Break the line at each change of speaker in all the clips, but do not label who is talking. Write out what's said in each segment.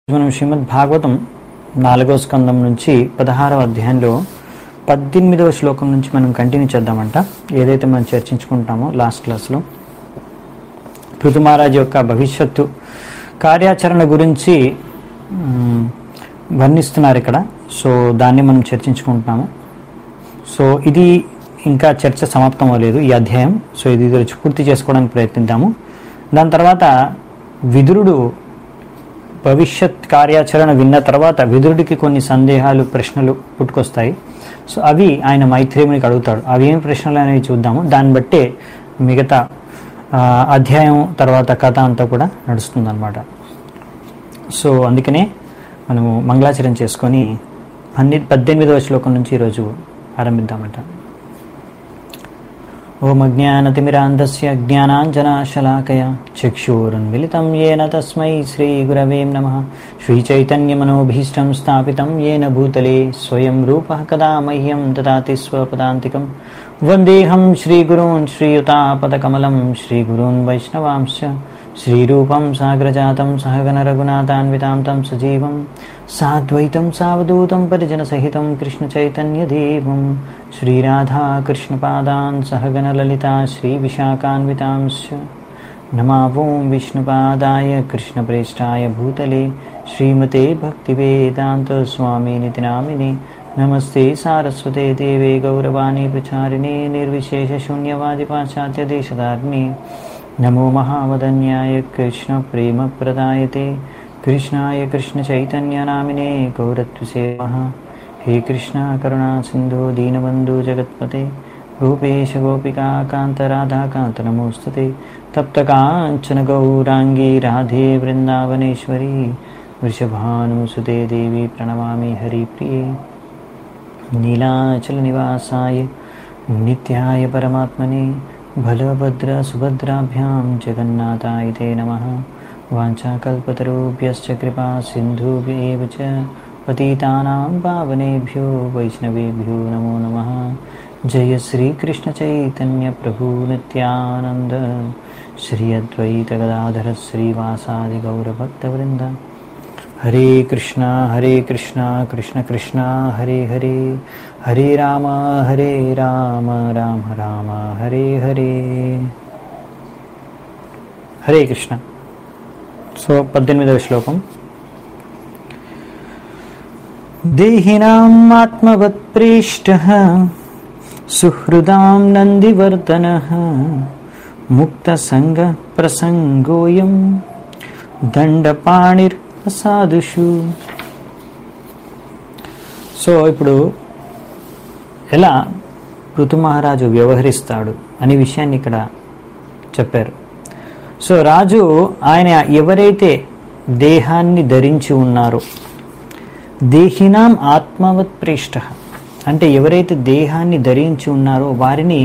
మనం శ్రీమద్ భాగవతం 4వ స్కందం నుంచి 16వ అధ్యాయంలో 18వ శ్లోకం నుంచి మనం కంటిన్యూ చేద్దామంట. ఏదైతే మనం చర్చించుకుంటామో లాస్ట్ క్లాస్లో పృథు మహారాజ్ యొక్క భవిష్యత్తు కార్యాచరణ గురించి వర్ణిస్తున్నారు ఇక్కడ. సో దాన్ని మనం చర్చించుకుంటున్నాము. సో ఇది ఇంకా చర్చ సమాప్తం అవ్వలేదు ఈ అధ్యాయం. సో ఇది పూర్తి చేసుకోవడానికి ప్రయత్నిద్దాము. దాని తర్వాత విదురుడు భవిష్యత్ కార్యాచరణ విన్న తర్వాత విదురుడికి కొన్ని సందేహాలు, ప్రశ్నలు పుట్టుకొస్తాయి. సో అవి ఆయన మైత్రేయునికి అడుగుతాడు. అవి ఏం ప్రశ్నలు అనేవి చూద్దాము. దాన్ని బట్టే మిగతా అధ్యాయం తర్వాత కథ అంతా కూడా నడుస్తుంది అన్నమాట. సో అందుకనే మనము మంగళాచరణ చేసుకొని 18వ శ్లోకం నుంచి ఈరోజు ఆరంభిద్దామంట. ఓం అజ్ఞానతిమిరాంధస్య జ్ఞానాంజనాశలాకయ చక్షురున్మిలితం యేన తస్మై శ్రీగురవే నమః. శ్రీచైతన్యమనోభీష్టం స్థాపితం యేన భూతలే స్వయం రూపః కదా మह्यं దదాతి స్వపదాంతికం. వందేహం శ్రీగురూన్ శ్రీయుతాపదకమలం శ్రీగురూన్ వైష్ణవాంశ్చ శ్రీరూపం సాగ్రజాతం సహగణ రఘునాథాన్వితాం తం సజీవం సాద్వైతం సావధూతం పరిజనసహితం కృష్ణచైతన్యదేవం శ్రీరాధా కృష్ణపాదాన్ సహగణ లలితా శ్రీవిశాఖాన్వితాంశ్చ నమావోం విష్ణుపాదాయ కృష్ణప్రేష్ఠాయ భూతలే శ్రీమతే భక్తివేదాంత స్వామినితి నామినే. నమస్తే సారస్వతే దేవే గౌరవాణి ప్రచారిణే నిర్విశేష శూన్యవాది పాశ్చాత్య దేశధారిణే. నమో మహావదన్యాయ కృష్ణ ప్రేమ ప్రదాయతే కృష్ణాయ కృష్ణ చైతన్య నామినే గౌరత్వసే నమః. హే కృష్ణ కరుణా సింధు దీనబంధు జగత్పతే గోపేశ గోపికా కాంత రాధాకాంత నమోస్తుతే. తప్త కాంచన గౌరాంగీ రాధే వృందావనేశ్వరి వృషభానుసుతే దేవి ప్రణమామి హరిప్రియ. నీలాచల నివాసాయ నిత్యాయ పరమాత్మనే బలభద్ర సుభద్రాభ్యాం జగన్నాథాయ తే నమః. వాంఛాకల్పతరుభ్యశ్చ కృపా సింధుభ్యేవ చ పతితానాం పావనేభ్యో వైష్ణవేభ్యో నమో నమః. జయ శ్రీకృష్ణ చైతన్య ప్రభు నిత్యానంద శ్రీ అద్వైత గదాధర శ్రీవాసాది గౌరభక్తవృంద. హరే కృష్ణ కృష్ణ కృష్ణ హరే హరే హరే రామ రామ రామ హరే హరే. హరే కృష్ణ. సో 18వ శ్లోకం. దేహినాం ఆత్మవత్ ప్రేష్టః సుహృదాం నందివర్ధనః ముక్త సంగ ప్రసంగోయం దండపాణిర్ అసాధుషు. సో ఇప్పుడు ఎలా పృథు మహారాజు వ్యవహరిస్తాడు అనే విషయాన్ని ఇక్కడ చెప్పారు. సో రాజు ఆయన ఎవరైతే దేహాన్ని ధరించి ఉన్నారో, దేహినాం ఆత్మవత్ ప్రేష్ట అంటే ఎవరైతే దేహాన్ని ధరించి ఉన్నారో వారిని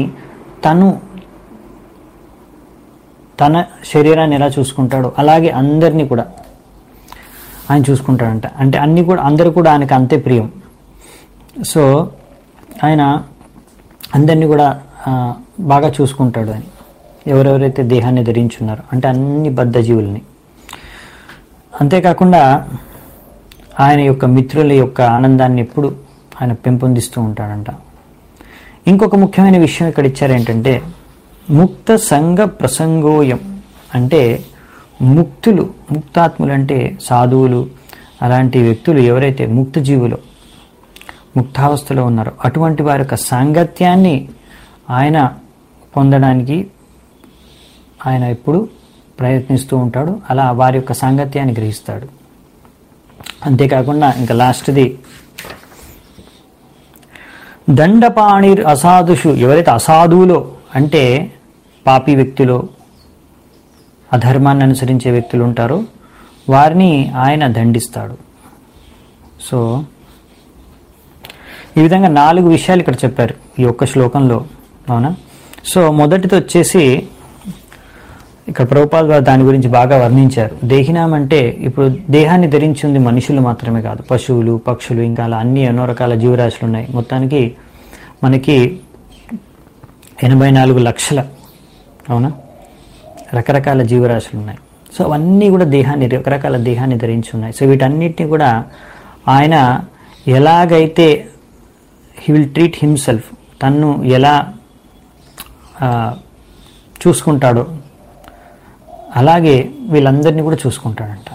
తన శరీరాన్ని ఎలా చూసుకుంటాడో అలాగే అందరినీ కూడా ఆయన చూసుకుంటాడంట. అంటే అందరూ కూడా ఆయనకు అంతే ప్రియం. సో ఆయన అందరినీ కూడా బాగా చూసుకుంటాడు అని ఎవరెవరైతే దేహాన్ని ధరించున్నారో అంటే అన్ని బద్ధజీవుల్ని. అంతేకాకుండా ఆయన యొక్క మిత్రుల యొక్క ఆనందాన్ని ఎప్పుడు ఆయన పెంపొందిస్తూ ఉంటాడంట. ఇంకొక ముఖ్యమైన విషయం ఇక్కడ ఇచ్చారు ఏంటంటే ముక్త సంగ ప్రసంగోయం అంటే ముక్తాత్ములు అంటే సాధువులు అలాంటి వ్యక్తులు ఎవరైతే ముక్తజీవులు ముక్తావస్థలో ఉన్నారో అటువంటి వారి యొక్క సాంగత్యాన్ని ఆయన పొందడానికి ఆయన ఎప్పుడు ప్రయత్నిస్తూ ఉంటాడు. అలా వారి యొక్క సాంగత్యాన్ని గ్రహిస్తాడు. అంతేకాకుండా ఇంకా లాస్ట్ది దండపాణిర్ అసాధుషు ఎవరైతే అసాధువులో అంటే పాపి వ్యక్తులు అధర్మాన్ని అనుసరించే వ్యక్తులు ఉంటారో వారిని ఆయన దండిస్తాడు. సో ఈ విధంగా 4 విషయాలు ఇక్కడ చెప్పారు ఈ ఒక్క శ్లోకంలో. అవునా? సో మొదటిది వచ్చేసి ఇక్కడ ప్రభుపాల్ గారు దాని గురించి బాగా వర్ణించారు. దేహినాం అంటే ఇప్పుడు దేహాన్ని ధరించింది మనుషులు మాత్రమే కాదు, పశువులు, పక్షులు, ఇంకా అలా ఎన్నో రకాల జీవరాశులు ఉన్నాయి. మొత్తానికి మనకి 84 లక్షల అవునా రకరకాల జీవరాశులు ఉన్నాయి. సో అవన్నీ కూడా దేహాన్ని, రకరకాల దేహాన్ని ధరించి ఉన్నాయి. సో వీటన్నిటిని కూడా ఆయన ఎలాగైతే హీ విల్ ట్రీట్ హిమ్సెల్ఫ్, తన్ను ఎలా చూసుకుంటాడో అలాగే వీళ్ళందరినీ కూడా చూసుకుంటాడంట.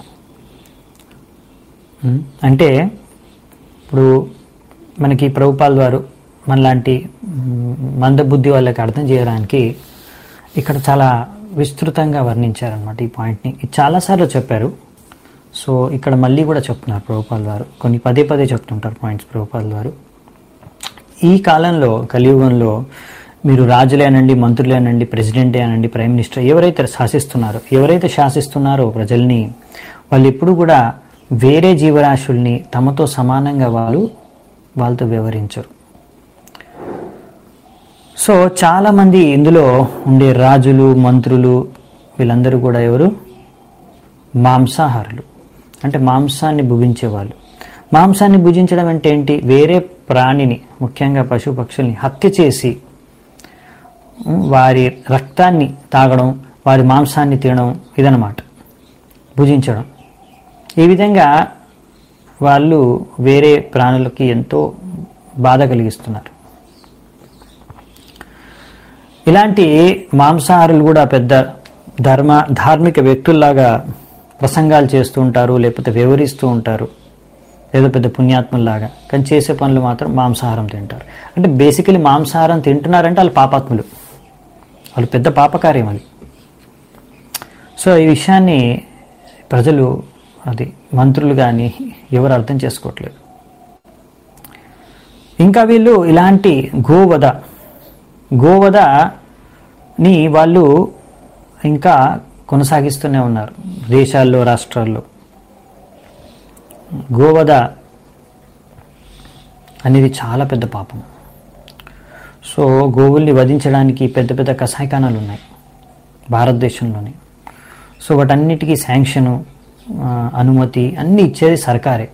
అంటే ఇప్పుడు మనకి ప్రభుపాల్ వారు మనలాంటి మందబుద్ధి వాళ్ళకి అర్థం చేయడానికి ఇక్కడ చాలా విస్తృతంగా వర్ణించారనమాట ఈ పాయింట్ని. ఇది చాలాసార్లు చెప్పారు. సో ఇక్కడ మళ్ళీ కూడా చెప్తున్నారు ప్రభుపాల్ వారు, కొన్ని పదే పదే చెప్తుంటారు పాయింట్స్ ప్రభుపాల్ వారు. ఈ కాలంలో, కలియుగంలో మీరు రాజులేనండి, మంత్రులేనండి, ప్రెసిడెంటే అనండి, ప్రైమ్ మినిస్టర్, ఎవరైతే శాసిస్తున్నారో ప్రజల్ని, వాళ్ళు ఎప్పుడు కూడా వేరే జీవరాశుల్ని తమతో సమానంగా వాళ్ళతో వ్యవహరించరు. సో చాలామంది ఇందులో ఉండే రాజులు, మంత్రులు వీళ్ళందరూ కూడా ఎవరు? మాంసాహారులు, అంటే మాంసాన్ని భుజించేవాళ్ళు. మాంసాన్ని భుజించడం అంటే ఏంటి? వేరే ప్రాణిని, ముఖ్యంగా పశు పక్షుల్ని హత్య చేసి వారి రక్తాన్ని తాగడం, వారి మాంసాన్ని తినడం, ఇదన్నమాట భుజించడం. ఈ విధంగా వాళ్ళు వేరే ప్రాణులకి ఎంతో బాధ కలిగిస్తున్నారు. ఇలాంటి మాంసాహారులు కూడా పెద్ద ధార్మిక వ్యక్తుల్లాగా ప్రసంగాలు చేస్తూ ఉంటారు, లేకపోతే వివరిస్తూ ఉంటారు, ఏదో పెద్ద పుణ్యాత్ముల్లాగా. కానీ చేసే పనులు మాత్రం మాంసాహారం తింటారు. అంటే బేసికలీ మాంసాహారం తింటున్నారంటే వాళ్ళు పాపాత్ములు, వాళ్ళు పెద్ద పాపకార్యం అది. సో ఈ విషయాన్ని ప్రజలు, అది మంత్రులు కానీ ఎవరు అర్థం చేసుకోవట్లేదు. ఇంకా వీళ్ళు ఇలాంటి గోవధని వాళ్ళు ఇంకా కొనసాగిస్తూనే ఉన్నారు దేశాల్లో, రాష్ట్రాల్లో. గోవధ అనేది చాలా పెద్ద పాపం. సో గోవుల్ని వధించడానికి పెద్ద పెద్ద కసాయిఖానాలు ఉన్నాయి భారతదేశంలోని. సో వాటన్నిటికీ శాంక్షను, అనుమతి అన్నీ ఇచ్చేది సర్కారే.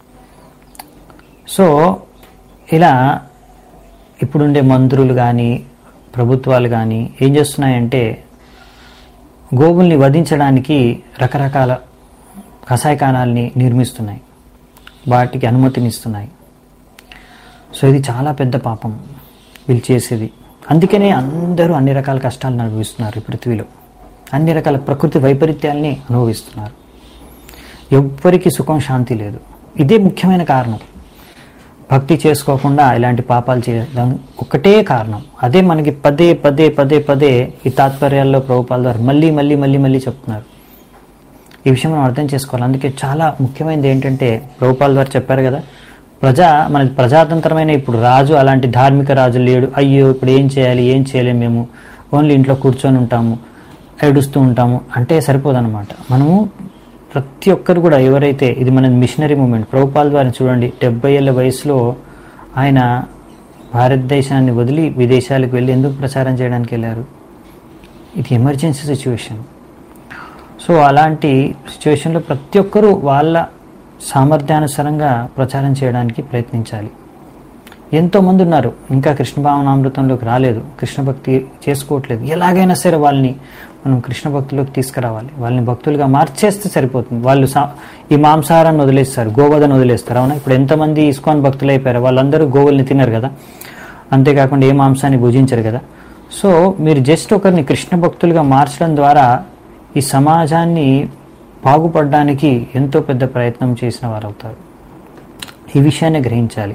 సో ఇలా ఇప్పుడుండే మంత్రులు కానీ ప్రభుత్వాలు కానీ ఏం చేస్తున్నాయంటే గోవుల్ని వధించడానికి రకరకాల కసాయిఖానాల్ని నిర్మిస్తున్నాయి, వాటికి అనుమతినిస్తున్నాయి. సో ఇది చాలా పెద్ద పాపం వీళ్ళు చేసేది. అందుకనే అందరూ అన్ని రకాల కష్టాలను అనుభవిస్తున్నారు ఈ పృథ్వీలో, అన్ని రకాల ప్రకృతి వైపరీత్యాలని అనుభవిస్తున్నారు. ఎవ్వరికి సుఖం, శాంతి లేదు. ఇదే ముఖ్యమైన కారణం. భక్తి చేసుకోకుండా ఇలాంటి పాపాలు చేయడం ఒకటే కారణం. అదే మనకి పదే పదే పదే పదే ఈ తాత్పర్యాల్లో ప్రభుపాల్ వారు మళ్ళీ మళ్ళీ మళ్ళీ మళ్ళీ చెప్తున్నారు. ఈ విషయం మనం అర్థం చేసుకోవాలి. అందుకే చాలా ముఖ్యమైనది ఏంటంటే ప్రభుపాల్ వారు చెప్పారు కదా, మనది ప్రజాతంత్రమైన ఇప్పుడు రాజు అలాంటి ధార్మిక రాజు లేడు. అయ్యో ఇప్పుడు ఏం చేయాలి, ఏం చేయలేము, మేము ఓన్లీ ఇంట్లో కూర్చొని ఉంటాము, ఏడుస్తూ ఉంటాము అంటే సరిపోదన్నమాట. మనము ప్రతి ఒక్కరు కూడా ఎవరైతే, ఇది మన మిషనరీ మూమెంట్. ప్రభుపాల్ వారిని చూడండి, 70 ఏళ్ళ వయసులో ఆయన భారతదేశాన్ని వదిలి విదేశాలకు వెళ్ళి ఎందుకు ప్రచారం చేయడానికి వెళ్ళారు? ఇది ఎమర్జెన్సీ సిచ్యువేషన్. సో అలాంటి సిచ్యువేషన్లో ప్రతి ఒక్కరూ వాళ్ళ సామర్థ్యానుసారంగా ప్రచారం చేయడానికి ప్రయత్నించాలి. ఎంతోమంది ఉన్నారు ఇంకా కృష్ణ భావనామృతంలోకి రాలేదు, కృష్ణ భక్తి చేసుకోవట్లేదు. ఎలాగైనా సరే వాళ్ళని మనం కృష్ణ భక్తిలోకి తీసుకురావాలి, వాళ్ళని భక్తులుగా మార్చేస్తే సరిపోతుంది. వాళ్ళు ఈ మాంసాహారాన్ని వదిలేస్తారు, గోవధను వదిలేస్తారు. అవునా? ఇప్పుడు ఎంతమంది ఇస్కాన్ భక్తులు అయిపోయారు, వాళ్ళందరూ గోవుల్ని తినరు కదా, అంతేకాకుండా ఏ మాంసాన్ని భుజించరు కదా. సో మీరు జస్ట్ ఒకరిని కృష్ణ భక్తులుగా మార్చడం ద్వారా ఈ సమాజాన్ని బాగుపడడానికి ఎంతో పెద్ద ప్రయత్నం చేసిన వారు అవుతారు. ఈ విషయాన్ని గ్రహించాలి.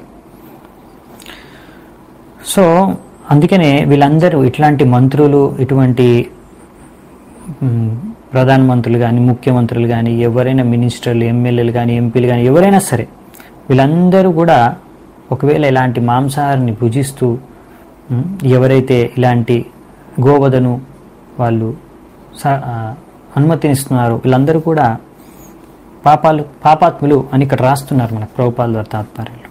సో అందుకనే వీళ్ళందరూ, ఇట్లాంటి మంత్రులు, ఇటువంటి ప్రధానమంత్రులు కానీ, ముఖ్యమంత్రులు కానీ, ఎవరైనా మినిస్టర్లు, ఎమ్మెల్యేలు కానీ, ఎంపీలు కానీ, ఎవరైనా సరే వీళ్ళందరూ కూడా ఒకవేళ ఇలాంటి మాంసాహారాన్ని భుజిస్తూ ఎవరైతే ఇలాంటి గోవధను వాళ్ళు అనుమతినిస్తున్నారో వీళ్ళందరూ కూడా పాపాత్ములు అని ఇక్కడ రాస్తున్నారు మన ప్రభుపాల్ వారి తాత్పర్యాలు.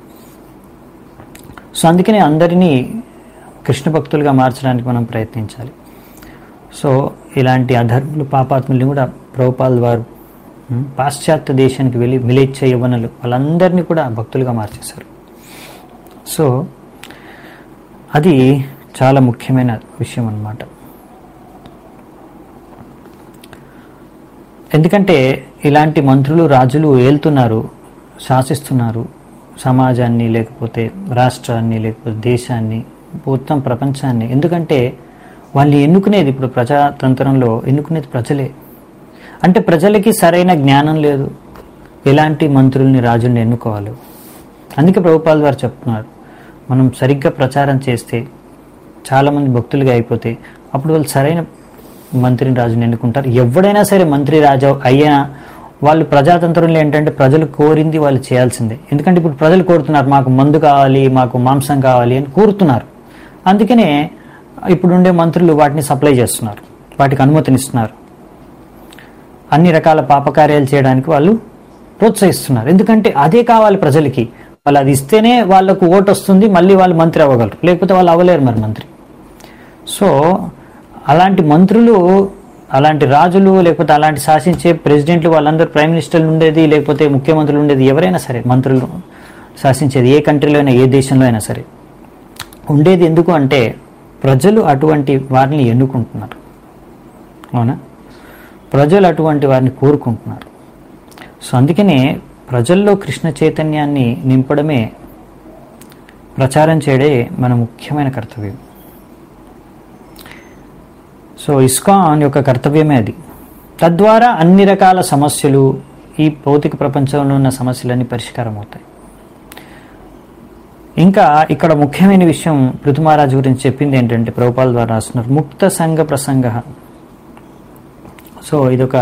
సో అందుకనే అందరినీ కృష్ణ భక్తులుగా మార్చడానికి మనం ప్రయత్నించాలి. సో ఇలాంటి అధర్ములు, పాపాత్ముల్ని కూడా ప్రభుపాల్ వారు పాశ్చాత్య దేశానికి వెళ్ళి మిలేచ్ఛ యవ్వనులు వాళ్ళందరినీ కూడా భక్తులుగా మార్చేశారు. సో అది చాలా ముఖ్యమైన విషయం అన్నమాట. ఎందుకంటే ఇలాంటి మంత్రులు రాజులు ఏలుతున్నారు, శాసిస్తున్నారు సమాజాన్ని, లేకపోతే రాష్ట్రాన్ని, లేకపోతే దేశాన్ని, మొత్తం ప్రపంచాన్ని. ఎందుకంటే వాళ్ళు ఎన్నుకునేది, ఇప్పుడు ప్రజాతంత్రంలో ఎన్నుకునేది ప్రజలే. అంటే ప్రజలకి సరైన జ్ఞానం లేదు, ఎలాంటి మంత్రుల్ని రాజుల్ని ఎన్నుకోవాలి. అందుకే ప్రభుపాల్ గారు చెప్తున్నారు, మనం సరిగ్గా ప్రచారం చేస్తే చాలామంది భక్తులుగా అయిపోతే అప్పుడు వాళ్ళు సరైన మంత్రిని రాజుని ఎన్నుకుంటారు. ఎవడైనా సరే మంత్రి రాజు అయినా వాళ్ళు ప్రజాతంత్రంలో ఏంటంటే ప్రజలు కోరింది వాళ్ళు చేయాల్సిందే. ఎందుకంటే ఇప్పుడు ప్రజలు కోరుతున్నారు, మాకు మందు కావాలి, మాకు మాంసం కావాలి అని కోరుతున్నారు. అందుకనే ఇప్పుడుండే మంత్రులు వాటిని సప్లై చేస్తున్నారు, వాటికి అనుమతినిస్తున్నారు. అన్ని రకాల పాపకార్యాలు చేయడానికి వాళ్ళు ప్రోత్సహిస్తున్నారు. ఎందుకంటే అదే కావాలి ప్రజలకి. వాళ్ళు అది ఇస్తేనే వాళ్ళకు ఓటు వస్తుంది, మళ్ళీ వాళ్ళు మంత్రి అవ్వగలరు, లేకపోతే వాళ్ళు అవ్వలేరు మరి మంత్రి. సో అలాంటి మంత్రులు, అలాంటి రాజులు, లేకపోతే అలాంటి శాసించే ప్రెసిడెంట్లు, వాళ్ళందరూ ప్రైమ్ మినిస్టర్లు ఉండేది, లేకపోతే ముఖ్యమంత్రులు ఉండేది, ఎవరైనా సరే మంత్రులు శాసించేది ఏ కంట్రీలో అయినా, ఏ దేశంలో అయినా సరే ఉండేది. ఎందుకు అంటే ప్రజలు అటువంటి వారిని ఎన్నుకుంటున్నారు. అవునా, ప్రజలు అటువంటి వారిని కోరుకుంటున్నారు. సో అందుకనే ప్రజల్లో కృష్ణ చైతన్యాన్ని నింపడమే, ప్రచారం చేయడే మన ముఖ్యమైన కర్తవ్యం. సో ఇస్కాన్ యొక్క కర్తవ్యమే అది. తద్వారా అన్ని రకాల సమస్యలు, ఈ భౌతిక ప్రపంచంలో ఉన్న సమస్యలన్నీ పరిష్కారం అవుతాయి. ఇంకా ఇక్కడ ముఖ్యమైన విషయం పృథు మహారాజ్ గురించి చెప్పింది ఏంటంటే, ప్రభుపాల్ ద్వారా రాస్తున్నారు, ముక్త సంఘ ప్రసంగ. సో ఇదొక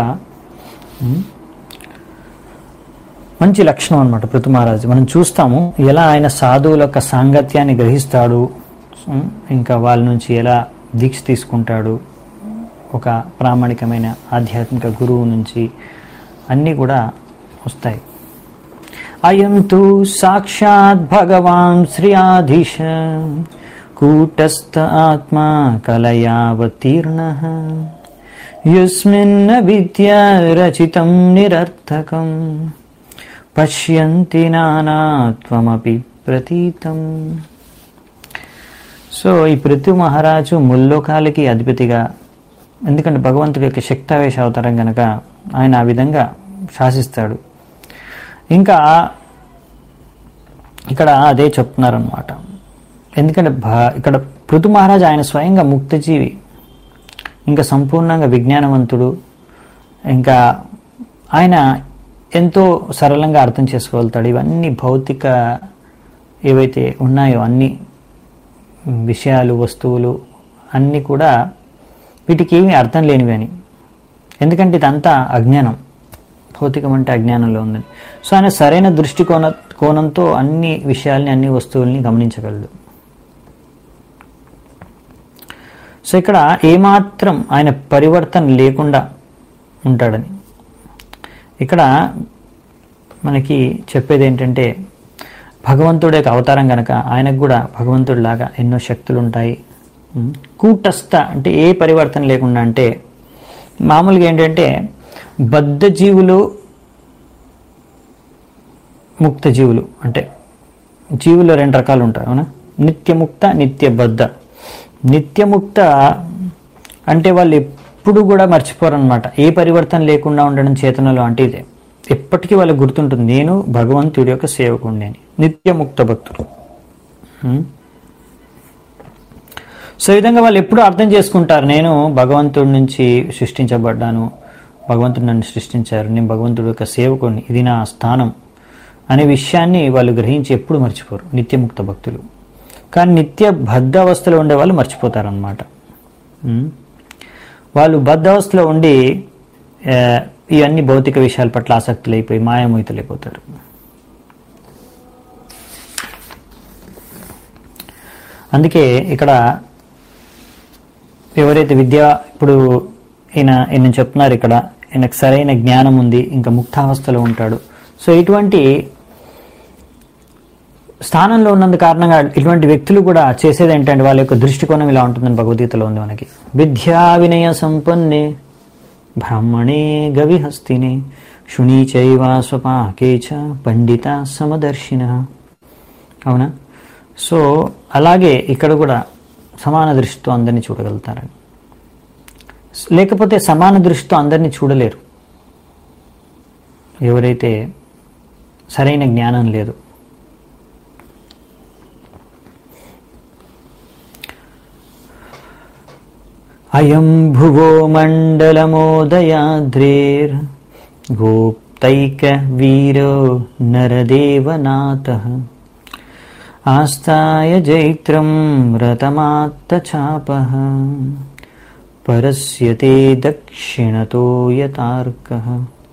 మంచి లక్షణం అన్నమాట పృథు మహారాజ్. మనం చూస్తాము ఎలా ఆయన సాధువుల యొక్క సాంగత్యాన్ని గ్రహిస్తాడు, ఇంకా వాళ్ళ నుంచి ఎలా దీక్ష తీసుకుంటాడు, ఒక ప్రామాణికమైన ఆధ్యాత్మిక గురువు నుంచి అన్నీ కూడా వస్తాయి. అయం తు సాక్షాత్ భగవాన్ శ్రీ ఆధీశ కూటస్థ ఆత్మా కలయావతీర్ణః యస్మిన్న విద్యా రచితం నిరర్థకం పశ్యంతి నానాత్వమపి ప్రతీతం. సో ఈ పృథు మహారాజు ముల్లోకాలకి అధిపతిగా, ఎందుకంటే భగవంతుడి యొక్క శక్తావేశ అవతారం కనుక ఆయన ఆ విధంగా శాసిస్తాడు. ఇంకా ఇక్కడ అదే చెప్తున్నారనమాట. ఎందుకంటే ఇక్కడ పృథు మహారాజు ఆయన స్వయంగా ముక్తజీవి, ఇంకా సంపూర్ణంగా విజ్ఞానవంతుడు. ఇంకా ఆయన ఎంతో సరళంగా అర్థం చేసుకోగలుగుతాడు. ఇవన్నీ భౌతిక ఏవైతే ఉన్నాయో అన్ని విషయాలు, వస్తువులు అన్నీ కూడా వీటికి ఏమీ అర్థం లేనివి అని. ఎందుకంటే ఇదంతా అజ్ఞానం, భౌతికం అంటే అజ్ఞానంలో ఉందని. సో ఆయన సరైన కోణంతో అన్ని విషయాల్ని, అన్ని వస్తువుల్ని గమనించగలడు. సో ఇక్కడ ఏమాత్రం ఆయన పరివర్తన లేకుండా ఉంటాడని ఇక్కడ మనకి చెప్పేది ఏంటంటే, భగవంతుడి యొక్క అవతారం కనుక ఆయనకు కూడా భగవంతుడిలాగా ఎన్నో శక్తులు ఉంటాయి. కూటస్థ అంటే ఏ పరివర్తన లేకుండా, అంటే మామూలుగా ఏంటంటే బద్ధ జీవులు, ముక్త జీవులు, అంటే జీవులు రెండు రకాలు ఉంటారు. అవునా, నిత్యముక్త, నిత్యబద్ధ. నిత్యముక్త అంటే వాళ్ళు ఎప్పుడు కూడా మర్చిపోరు అనమాట. ఏ పరివర్తన లేకుండా ఉండడం చేతనలో అంటే ఇదే, ఎప్పటికీ వాళ్ళకి గుర్తుంటుంది, నేను భగవంతుడి యొక్క సేవకుడిని అని. నిత్యముక్త భక్తులు. సో ఈ విధంగా వాళ్ళు ఎప్పుడు అర్థం చేసుకుంటారు, నేను భగవంతుడి నుంచి సృష్టించబడ్డాను, భగవంతుడు నన్ను సృష్టించారు, నేను భగవంతుడి యొక్క సేవకుడిని, ఇది నా స్థానం అనే విషయాన్ని వాళ్ళు గ్రహించి ఎప్పుడు మర్చిపోరు నిత్యముక్త భక్తులు. కానీ నిత్య బద్ధ అవస్థలో ఉండే వాళ్ళు మర్చిపోతారనమాట. వాళ్ళు బద్ధ అవస్థలో ఉండి ఇవన్నీ భౌతిక విషయాల పట్ల ఆసక్తులైపోయి మాయామోహితులైపోతారు. అందుకే ఇక్కడ ఎవరైతే ఇప్పుడు ఈయన చెప్తున్నారు, ఇక్కడ ఈయనకు సరైన జ్ఞానం ఉంది, ఇంకా ముక్తావస్థలో ఉంటాడు. సో ఇటువంటి స్థానంలో ఉన్నందు కారణంగా ఇటువంటి వ్యక్తులు కూడా చేసేది ఏంటంటే, వాళ్ళ యొక్క దృష్టికోణం ఇలా ఉంటుందని భగవద్గీతలో ఉంది మనకి. విద్యా వినయ సంపన్నే బ్రాహ్మణే గవిహస్తినే శునీచైవ స్వపాకేచ పండిత సమదర్శిన. అవునా, సో అలాగే ఇక్కడ కూడా సమాన దృష్టితో అందరినీ చూడగలుగుతారని. లేకపోతే సమాన దృష్టితో అందరినీ చూడలేరు. ఎవరైతే సరైన జ్ఞానం లేదు. అయం భువో మండలమోదయాద్రేర్ గోప్తైక వీరో నరదేవనాథః ఆస్థాయ జైత్రం రతమాత్తచాపః పరస్యతే దక్షిణతో యతార్కః.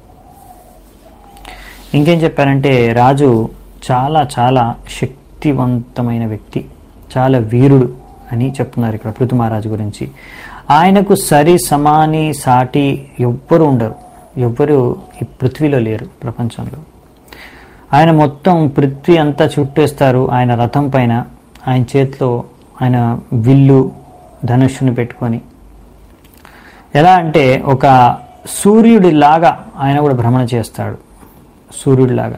ఇంకేం చెప్పారంటే రాజు చాలా చాలా శక్తివంతమైన వ్యక్తి, చాలా వీరుడు అని చెప్తున్నారు ఇక్కడ పృథు మహారాజు గురించి. ఆయనకు సరి సమాని సాటి ఎవ్వరు ఉండరు, ఎవ్వరు ఈ పృథ్వీలో లేరు ప్రపంచంలో. ఆయన మొత్తం పృథ్వీ అంతా చుట్టేస్తారు ఆయన రథం పైన. ఆయన చేతిలో ఆయన విల్లు ధనుష్యుని పెట్టుకొని, ఎలా అంటే ఒక సూర్యుడిలాగా ఆయన కూడా భ్రమణ చేస్తాడు. సూర్యుడిలాగా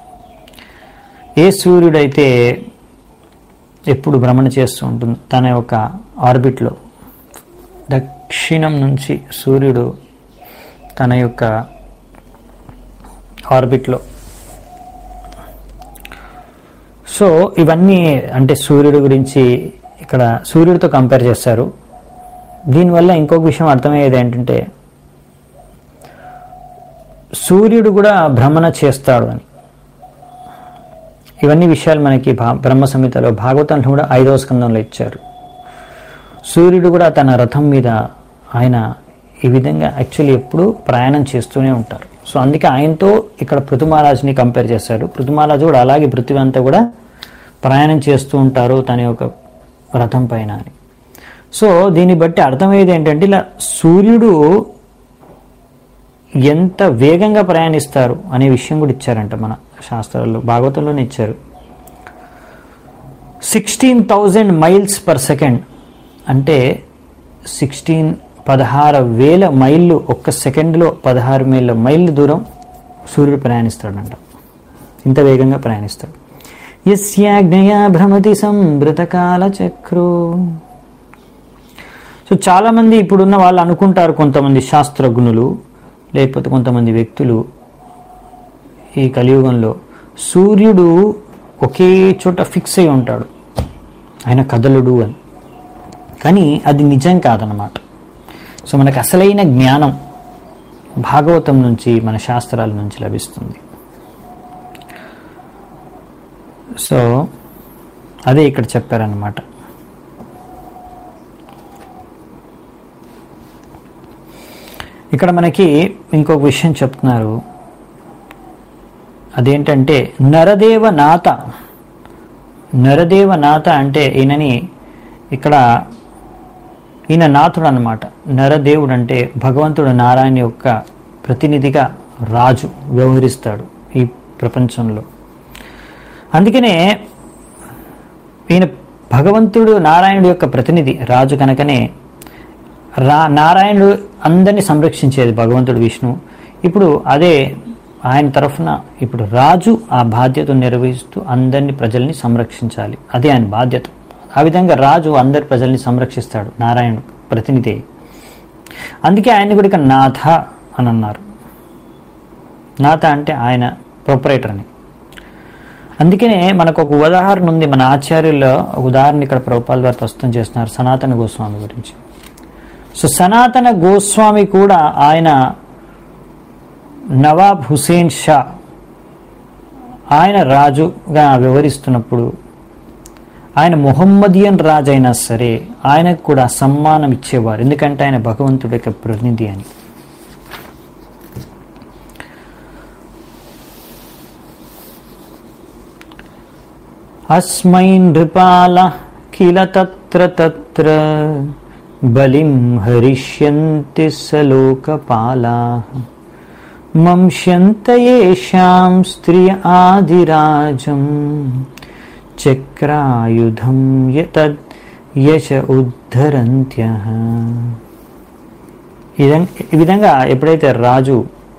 ఏ సూర్యుడైతే ఎప్పుడు భ్రమణ చేస్తూ ఉంటుంది తన యొక్క ఆర్బిట్లో, దక్షిణం నుంచి సూర్యుడు తన యొక్క ఆర్బిట్లో. సో ఇవన్నీ అంటే సూర్యుడి గురించి ఇక్కడ సూర్యుడితో కంపేర్ చేస్తారు. దీనివల్ల ఇంకొక విషయం అర్థమయ్యేది ఏంటంటే సూర్యుడు కూడా భ్రమణ చేస్తాడు అని. ఇవన్నీ విషయాలు మనకి బ్రహ్మ సంహితలో భాగవతంలో కూడా 5వ స్కందంలో ఇచ్చారు. సూర్యుడు కూడా తన రథం మీద ఆయన ఈ విధంగా యాక్చువల్లీ ఎప్పుడు ప్రయాణం చేస్తూనే ఉంటారు. సో అందుకే ఆయనతో ఇక్కడ పృథు మహారాజుని కంపేర్ చేశారు. పృథు మహారాజు కూడా అలాగే పృథ్వీ అంతా కూడా ప్రయాణం చేస్తూ ఉంటారు తన యొక్క రథం పైన అని. సో దీన్ని బట్టి అర్థమయ్యేది ఏంటంటే ఇలా సూర్యుడు ఎంత వేగంగా ప్రయాణిస్తారు అనే విషయం కూడా ఇచ్చారంట మన శాస్త్రాల్లో, భాగవతంలోనే ఇచ్చారు. 16,000 మైల్స్ పర్ సెకండ్ అంటే 16,000 మైళ్ళు ఒక్క సెకండ్లో 16,000 మైళ్ళు దూరం సూర్యుడు ప్రయాణిస్తాడంట. ఇంత వేగంగా ప్రయాణిస్తాడు. యస్యాజ్ఞయా భ్రమతి సంభృతకాల చక్రో. సో చాలామంది ఇప్పుడున్న వాళ్ళు అనుకుంటారు, కొంతమంది శాస్త్రజ్ఞులు లేకపోతే కొంతమంది వ్యక్తులు ఈ కలియుగంలో సూర్యుడు ఒకే చోట ఫిక్స్ అయి ఉంటాడు, ఆయన కదలుడు అని. కానీ అది నిజం కాదన్నమాట. సో మనకు అసలైన జ్ఞానం భాగవతం నుంచి మన శాస్త్రాల నుంచి లభిస్తుంది. సో అదే ఇక్కడ చెప్పారన్నమాట. ఇక్కడ మనకి ఇంకొక విషయం చెప్తున్నారు, అదేంటంటే నరదేవనాథ. నరదేవనాథ అంటే ఈయనని ఇక్కడ ఈయన నాథుడు అన్నమాట. నరదేవుడు అంటే భగవంతుడు నారాయణ యొక్క ప్రతినిధిగా రాజు వ్యవహరిస్తాడు ఈ ప్రపంచంలో. అందుకనే ఈయన భగవంతుడు నారాయణుడు యొక్క ప్రతినిధి రాజు కనుకనే నారాయణుడు అందరినీ సంరక్షించేది భగవంతుడు విష్ణు. ఇప్పుడు అదే ఆయన తరఫున ఇప్పుడు రాజు ఆ బాధ్యతను నిర్వహిస్తూ అందరినీ ప్రజల్ని సంరక్షించాలి, అదే ఆయన బాధ్యత. ఆ విధంగా రాజు అందరి ప్రజల్ని సంరక్షిస్తాడు, నారాయణుడు ప్రతినిధి. అందుకే ఆయన కూడా ఇక నాథ అని అన్నారు. నాథ అంటే ఆయన ప్రొపరేటర్ అని. అందుకనే మనకు ఒక ఉదాహరణ ఉంది, మన ఆచార్యుల్లో ఒక ఉదాహరణ ఇక్కడ ప్రభుపాల్ గారు ప్రస్తుతం చేస్తున్నారు సనాతన గోస్వామి గురించి. సో సనాతన గోస్వామి కూడా ఆయన నవాబ్ హుసేన్ షా ఆయన రాజుగా వ్యవహరిస్తున్నప్పుడు ఆయన మొహమ్మదియన్ రాజు అయినా సరే ఆయనకు కూడా సమ్మానం ఇచ్చేవారు, ఎందుకంటే ఆయన భగవంతుడి యొక్క ప్రతినిధి అని. అస్మై నృపాల కిల తత్ర తత్ర బలిం హరిష్యంతి సలోకపాలాః మంష్యంత యేషాం స్త్రియ ఆదిరాజం చక్రాయుధం యతద్ యశ ఉద్ధరంత్యః. ఈ విధంగా ఎప్పుడైతే రాజు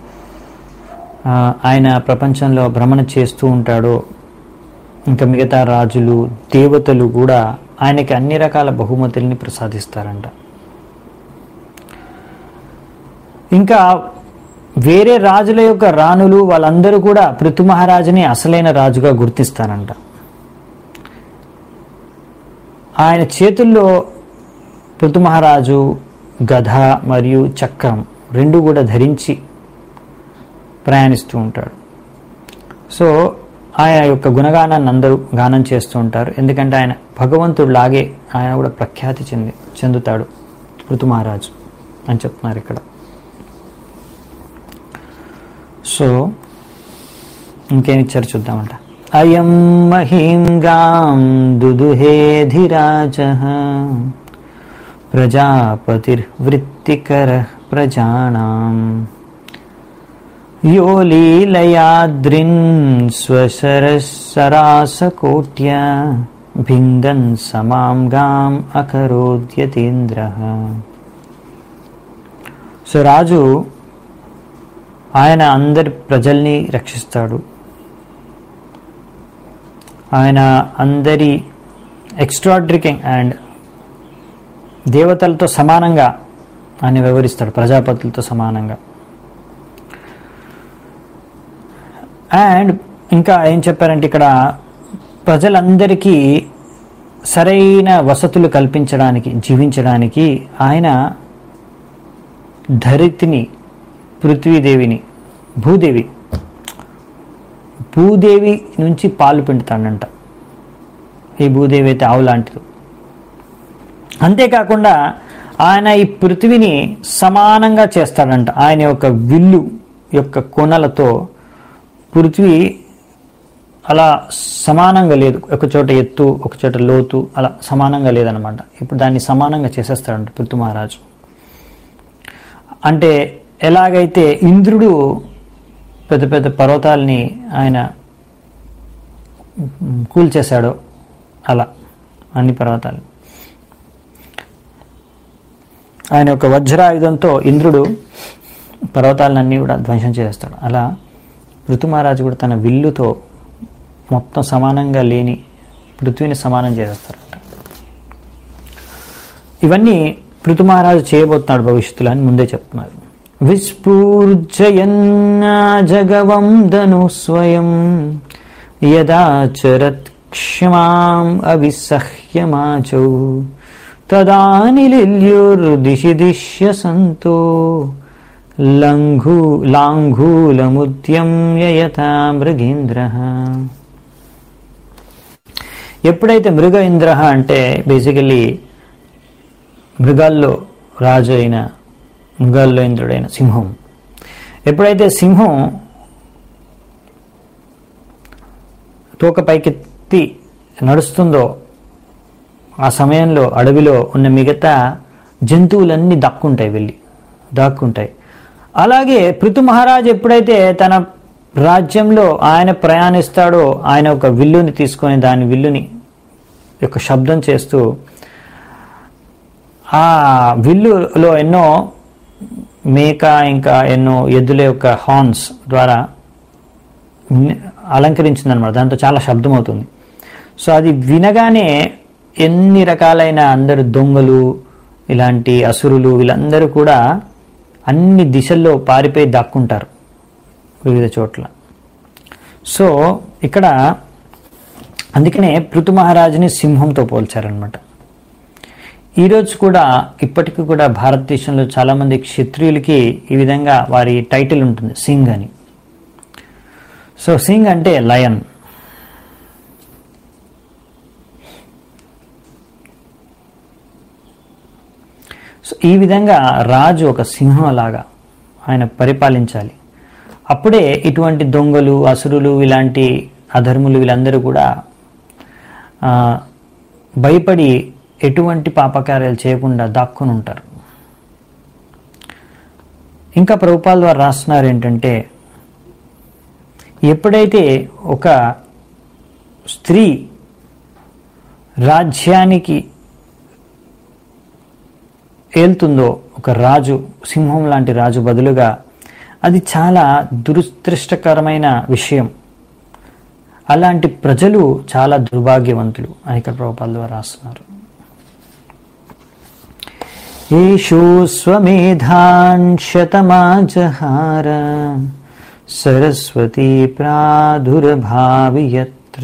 ఆయన ప్రపంచంలో భ్రమణ చేస్తూ ఉంటాడో ఇంకా మిగతా రాజులు దేవతలు కూడా ఆయనకి అన్ని రకాల బహుమతుల్ని ప్రసాదిస్తారంట. ఇంకా వేరే రాజుల యొక్క రాణులు వాళ్ళందరూ కూడా పృథు మహారాజుని అసలైన రాజుగా గుర్తిస్తారంట. ఆయన చేతుల్లో పృథు మహారాజు గద మరియు చక్రం రెండు కూడా ధరించి ప్రయాణిస్తూ ఉంటాడు. సో ఆయన యొక్క గుణగానాన్ని అందరూ గానం చేస్తూ ఉంటారు. ఎందుకంటే ఆయన భగవంతుడు లాగే ఆయన కూడా ప్రఖ్యాతి చెందుతాడు పృథు మహారాజు అని చెప్తున్నారు ఇక్కడ. సో ఇంకేమిచ్చారు చూద్దామంట. అయం మహీం గాం దుదుహేధిరాజః ప్రజాపతిర్వృత్తికర ప్రజానాం యో లీలయాద్రిన్ స్వసరసరాసకోట్య భింగన్ సమాం గాం అకరోద్యతేంద్రః. సో రాజు ఆయన అందరి ప్రజల్ని రక్షిస్తాడు. ఆయన అందరి ఎక్స్ట్రాడినరీ అండ్ దేవతలతో సమానంగా ఆయన వ్యవహరిస్తాడు, ప్రజాపతులతో సమానంగా. అండ్ ఇంకా ఏం చెప్పారంటే ఇక్కడ ప్రజలందరికీ సరైన వసతులు కల్పించడానికి, జీవించడానికి ఆయన ధరిత్రిని, పృథ్వీదేవిని, భూదేవి నుంచి పాలు పిండుతాడంట. ఈ భూదేవి అయితే ఆవు లాంటిది. అంతేకాకుండా ఆయన ఈ పృథ్వీని సమానంగా చేస్తాడంట. ఆయన యొక్క విల్లు యొక్క కొనలతో పృథ్వీ అలా సమానంగా లేదు, ఒక చోట ఎత్తు ఒక చోట లోతు అలా సమానంగా లేదనమాట. ఇప్పుడు దాన్ని సమానంగా చేసేస్తాడంట పృథు మహారాజు. అంటే ఎలాగైతే ఇంద్రుడు పెద్ద పెద్ద పర్వతాలని ఆయన కూల్చేశాడో అలా అన్ని పర్వతాలు ఆయన యొక్క వజ్రాయుధంతో ఇంద్రుడు పర్వతాలన్నీ కూడా ధ్వంసం చేస్తాడు. అలా పృథు మహారాజు కూడా తన విల్లుతో మొత్తం సమానంగా లేని పృథ్వీని సమానం చేసేస్తారంట. ఇవన్నీ పృథు మహారాజు చేయబోతున్నాడు భవిష్యత్తులో అని ముందే చెప్తున్నారు. విస్ఫూర్జయన్నా జగవం ధను స్వయం యదాచరత్ క్షమాం అవిసహ్యమాచౌ తదానిలిల్యుర్దిశి దిశ్య సంతో లాంఘూలముద్యమ్య యథా మృగేంద్రః. ఎప్పుడైతే మృగేంద్ర అంటే బేసికలీ మృగాల్లో రాజు అయిన, మృగాల్లో ఇంద్రుడైన సింహం, ఎప్పుడైతే సింహం తోక పైకెత్తి నడుస్తుందో ఆ సమయంలో అడవిలో ఉన్న మిగతా జంతువులన్నీ దాక్కుంటాయి. అలాగే పృథు మహారాజు ఎప్పుడైతే తన రాజ్యంలో ఆయన ప్రయాణిస్తాడో ఆయన ఒక విల్లుని తీసుకొని దాని విల్లుని యొక్క శబ్దం చేస్తూ ఆ విల్లులో ఎన్నో మేక ఇంకా ఎన్నో ఎద్దుల యొక్క హార్న్స్ ద్వారా అలంకరించిందనమాట. దాంతో చాలా శబ్దం అవుతుంది. సో అది వినగానే ఎన్ని రకాలైన అందరు దొంగలు, ఇలాంటి అసురులు, వీళ్ళందరూ కూడా అన్ని దిశల్లో పారిపోయి దాక్కుంటారు వివిధ చోట్ల. సో ఇక్కడ అందుకనే పృథు మహారాజుని సింహంతో పోల్చారనమాట. ఈరోజు కూడా ఇప్పటికీ కూడా భారతదేశంలో చాలామంది క్షత్రియులకి ఈ విధంగా వారి టైటిల్ ఉంటుంది, సింగ్ అని. సో సింగ్ అంటే లయన్. సో ఈ విధంగా రాజు ఒక సింహం లాగా ఆయన పరిపాలించాలి. అప్పుడే ఇటువంటి దొంగలు, అసురులు, ఇలాంటి అధర్ములు వీళ్ళందరూ కూడా భయపడి ఎటువంటి పాపకార్యాలు చేయకుండా దాక్కుని ఉంటారు. ఇంకా ప్రభుపాల్ వారు రాస్తున్నారు ఏంటంటే, ఎప్పుడైతే ఒక స్త్రీ రాజ్యానికి ఏల్తుందో, ఒక రాజు, సింహం లాంటి రాజు బదులుగా, అది చాలా దురదృష్టకరమైన విషయం. అలాంటి ప్రజలు చాలా దుర్భాగ్యవంతులు అని ఇక్కడ ప్రభుపాల్ వారు రాస్తున్నారు. ఈశోస్వమేధాన్ శతమాజహార సరస్వతీ ప్రాదుర్భావి యత్ర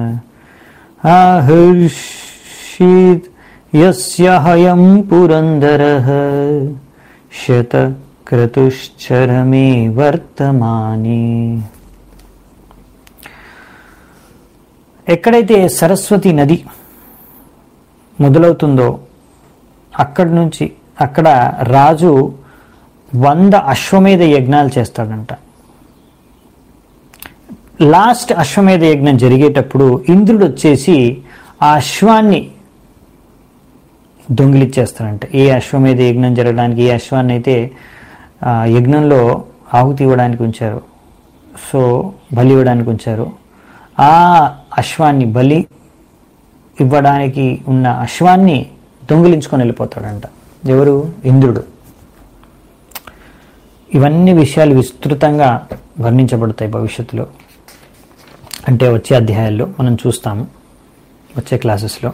ఆహర్షిత్ యస్య హయం పురందరః శతక్రతుశ్చరమే వర్తమానే. ఎక్కడైతే సరస్వతి నది మొదలవుతుందో అక్కడ రాజు 100 అశ్వమేధ యజ్ఞాలు చేస్తాడంట. లాస్ట్ అశ్వమేధ యజ్ఞం జరిగేటప్పుడు ఇంద్రుడు వచ్చేసి ఆ అశ్వాన్ని దొంగిలిచ్చేస్తాడంట. ఏ అశ్వమేధ యజ్ఞం జరగడానికి ఏ అశ్వాన్ని అయితే యజ్ఞంలో ఆహుతి ఇవ్వడానికి ఉంచారు, సో బలి ఇవ్వడానికి ఉంచారు, ఆ అశ్వాన్ని బలి ఇవ్వడానికి ఉన్న అశ్వాన్ని దొంగిలించుకొని వెళ్ళిపోతాడంట. ఎవరు? ఇంద్రుడు. ఇవన్నీ విషయాలు విస్తృతంగా వర్ణించబడతాయి భవిష్యత్తులో, అంటే వచ్చే అధ్యాయాల్లో మనం చూస్తాము, వచ్చే క్లాసెస్లో.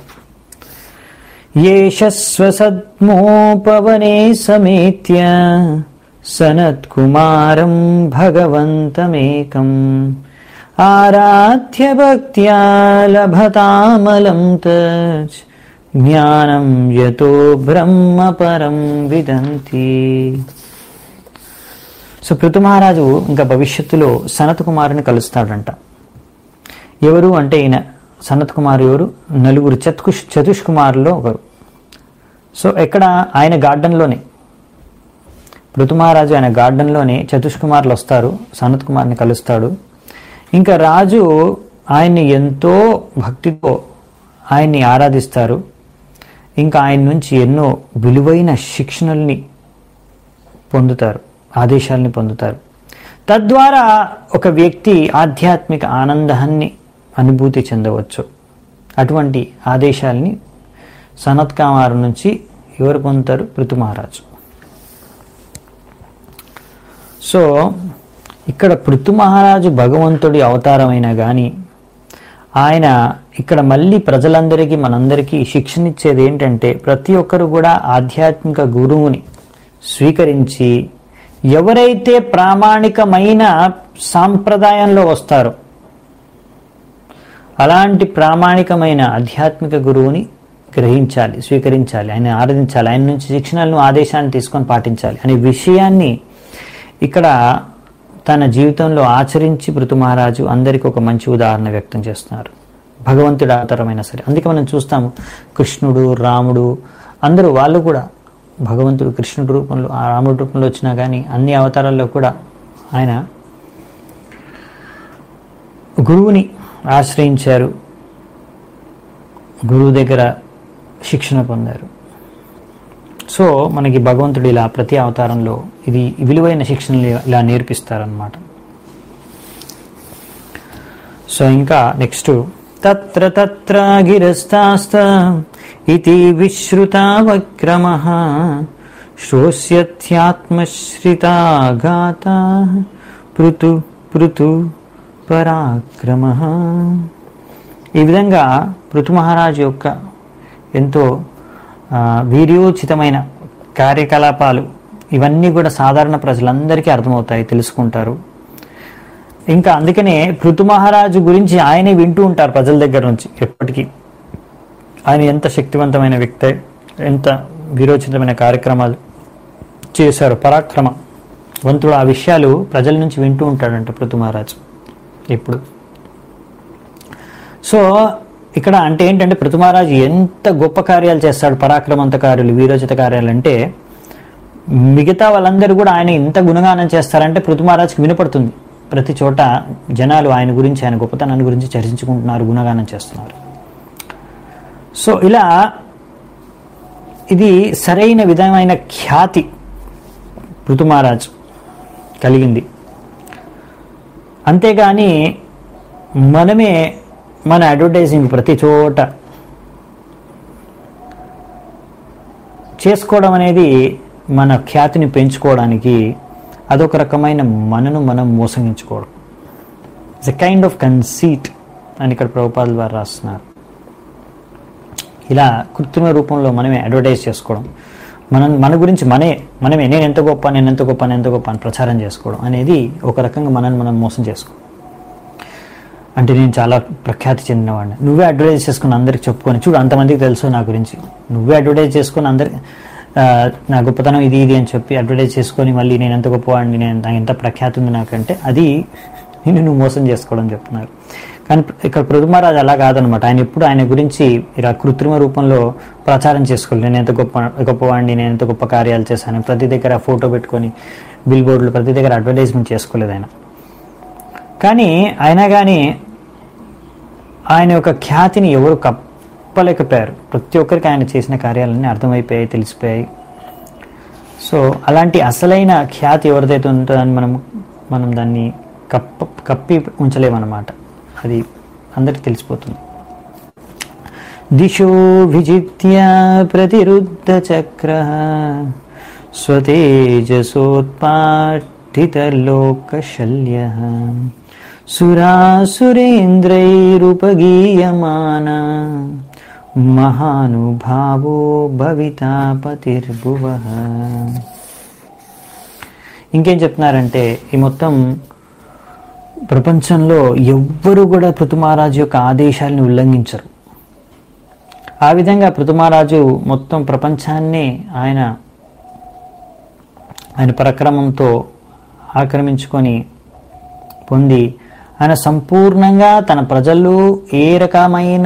ఏషస్వసద్మోపవనే సమేత్య సనత్కుమారం భగవంతమేకం ఆరాధ్య భక్త్యా లభతామలం తత్ జ్ఞానం యతో బ్రహ్మ పరం విదంతి. సో పృథు మహారాజు ఇంకా భవిష్యత్తులో సనత్ కుమారుని కలుస్తాడంట. ఎవరు అంటే ఈయన సనత్ కుమారు ఎవరు? నలుగురు చతుష్కుమారులో ఒకరు. సో ఎక్కడ? ఆయన గార్డెన్లోనే, పృథు మహారాజు ఆయన గార్డెన్లోనే చతుష్కుమారులు వస్తారు, సనత్ కుమార్ని కలుస్తాడు. ఇంకా రాజు ఆయన్ని ఎంతో భక్తితో ఆయన్ని ఆరాధిస్తారు. ఇంకా ఆయన నుంచి ఎన్నో విలువైన శిక్షణల్ని పొందుతారు, ఆదేశాలని పొందుతారు. తద్వారా ఒక వ్యక్తి ఆధ్యాత్మిక ఆనందాన్ని అనుభూతి చెందవచ్చు. అటువంటి ఆదేశాలని సనత్ కుమారు నుంచి ఎవరు పొందుతారు? పృథు మహారాజు. సో ఇక్కడ పృథు మహారాజు భగవంతుడి అవతారమైనా కానీ ఆయన ఇక్కడ మళ్ళీ ప్రజలందరికీ మనందరికీ శిక్షణ ఇచ్చేది ఏంటంటే ప్రతి ఒక్కరు కూడా ఆధ్యాత్మిక గురువుని స్వీకరించి ఎవరైతే ప్రామాణికమైన సాంప్రదాయంలో వస్తారో అలాంటి ప్రామాణికమైన ఆధ్యాత్మిక గురువుని గ్రహించాలి, స్వీకరించాలి, ఆయన ఆరాధించాలి, ఆయన నుంచి శిక్షణలను ఆదేశాన్ని తీసుకొని పాటించాలి అనే విషయాన్ని ఇక్కడ తన జీవితంలో ఆచరించి పృథు మహారాజు అందరికీ ఒక మంచి ఉదాహరణ వ్యక్తం చేస్తున్నారు, భగవంతుడి అవతారమైనా సరే. అందుకే మనం చూస్తాము కృష్ణుడు, రాముడు అందరూ వాళ్ళు కూడా భగవంతుడు కృష్ణుడి రూపంలో, ఆ రాముడి రూపంలో వచ్చినా కానీ అన్ని అవతారాల్లో కూడా ఆయన గురువుని ఆశ్రయించారు, గురువు దగ్గర శిక్షణ పొందారు. సో మనకి భగవంతుడు ఇలా ప్రతి అవతారంలో ఇది విలువైన శిక్షణలు ఇలా నేర్పిస్తారనమాట. సో ఇంకా నెక్స్ట్ తత్ర తత్ర గిరస్తాస్త ఇతి విశ్రుతా వక్రమః శ్రోస్యత్యాత్మశ్రితా గాతా పృథు పృథు పరాక్రమః. ఈ విధంగా పృథు మహారాజు యొక్క ఎంతో వీర్యోచితమైన కార్యకలాపాలు ఇవన్నీ కూడా సాధారణ ప్రజలందరికీ అర్థమవుతాయి, తెలుసుకుంటారు. ఇంకా అందుకనే పృథు మహారాజు గురించి ఆయనే వింటూ ఉంటారు ప్రజల దగ్గర నుంచి ఎప్పటికీ. ఆయన ఎంత శక్తివంతమైన వ్యక్తి, ఎంత వీరోచితమైన కార్యక్రమాలు చేశారు, పరాక్రమవంతుడు, ఆ విషయాలు ప్రజల నుంచి వింటూ ఉంటాడంట పృథు మహారాజు ఎప్పుడు. సో ఇక్కడ అంటే ఏంటంటే పృథు మహారాజు ఎంత గొప్ప కార్యాలు చేస్తాడు, పరాక్రమంత కార్యాలు, వీరోచిత కార్యాలు అంటే మిగతా వాళ్ళందరూ కూడా ఆయన ఎంత గుణగానం చేస్తారంటే పృథు మహారాజుకి వినపడుతుంది. ప్రతి చోట జనాలు ఆయన గురించి, ఆయన గొప్పతనాన్ని గురించి చర్చించుకుంటున్నారు, గుణగానం చేస్తున్నారు. సో ఇలా ఇది సరైన విధమైన ఖ్యాతి పృథు మహారాజు కలిగింది. అంతేగాని మనమే మన అడ్వర్టైజింగ్ ప్రతి చోట చేసుకోవడం అనేది మన ఖ్యాతిని పెంచుకోవడానికి అదొక రకమైన మనను మనం మోసగించుకోవడం. It's a kind of conceit అని ఇక్కడ ప్రభుపాదుల వారు రాస్తున్నారు. ఇలా కృత్రిమ రూపంలో మనమే అడ్వర్టైజ్ చేసుకోవడం, మన గురించి మనమే నేను ఎంత గొప్ప అని ప్రచారం చేసుకోవడం అనేది ఒక రకంగా మనం మోసం చేసుకోవడం. అంటే నేను చాలా ప్రఖ్యాతి చెందినవాడిని, నువ్వే అడ్వర్టైజ్ చేసుకుని అందరికి చెప్పుకొని, చూడు అంతమందికి తెలుసు నా గురించి, నువ్వే అడ్వర్టైజ్ చేసుకొని అందరికి నా గొప్పతనం ఇది అని చెప్పి అడ్వర్టైజ్ చేసుకొని మళ్ళీ నేను ఎంత గొప్పవాడిని, నాకు ఎంత ప్రఖ్యాతి ఉంది నాకంటే, అది నువ్వు మోసం చేసుకోవడం చెప్తున్నారు. కానీ ఇక్కడ పృథు మహారాజ్ అలా కాదనమాట. ఆయన ఎప్పుడు ఆయన గురించి ఇలా కృత్రిమ రూపంలో ప్రచారం చేసుకోలేదు. నేను ఎంత గొప్పవాడిని, నేను ఎంత గొప్ప కార్యాలు చేశాను, ప్రతి దగ్గర ఫోటో పెట్టుకొని బిల్ బోర్డులు ప్రతి దగ్గర అడ్వర్టైజ్మెంట్ చేసుకోలేదు ఆయన. కానీ అయినా కానీ ఆయన యొక్క ఖ్యాతిని ఎవరు కప్పలేకపోయారు. ప్రతి ఒక్కరికి ఆయన చేసిన కార్యాలన్నీ అర్థమైపోయాయి, తెలిసిపోయాయి. సో అలాంటి అసలైన ఖ్యాతి ఎవరిదైతే ఉంటుందని మనం దాన్ని కప్పి ఉంచలేమన్నమాట. అది అందరికి తెలిసిపోతుంది. దిశో విజిత్య ప్రతిరుద్ధ చక్ర స్వతేజసోత్పాటితలోకశల్య సురాసురేంద్రైరుపగీయమాన మహానుభావో భవితాపతిర్భువః. ఇంకేం చెప్తున్నారంటే, ఈ మొత్తం ప్రపంచంలో ఎవ్వరూ కూడా పృథు మహారాజు యొక్క ఆదేశాలను ఉల్లంఘించరు. ఆ విధంగా పృథు మహారాజు మొత్తం ప్రపంచాన్ని ఆయన పరాక్రమంతో ఆక్రమించుకొని పొంది, ఆయన సంపూర్ణంగా తన ప్రజలు ఏ రకమైన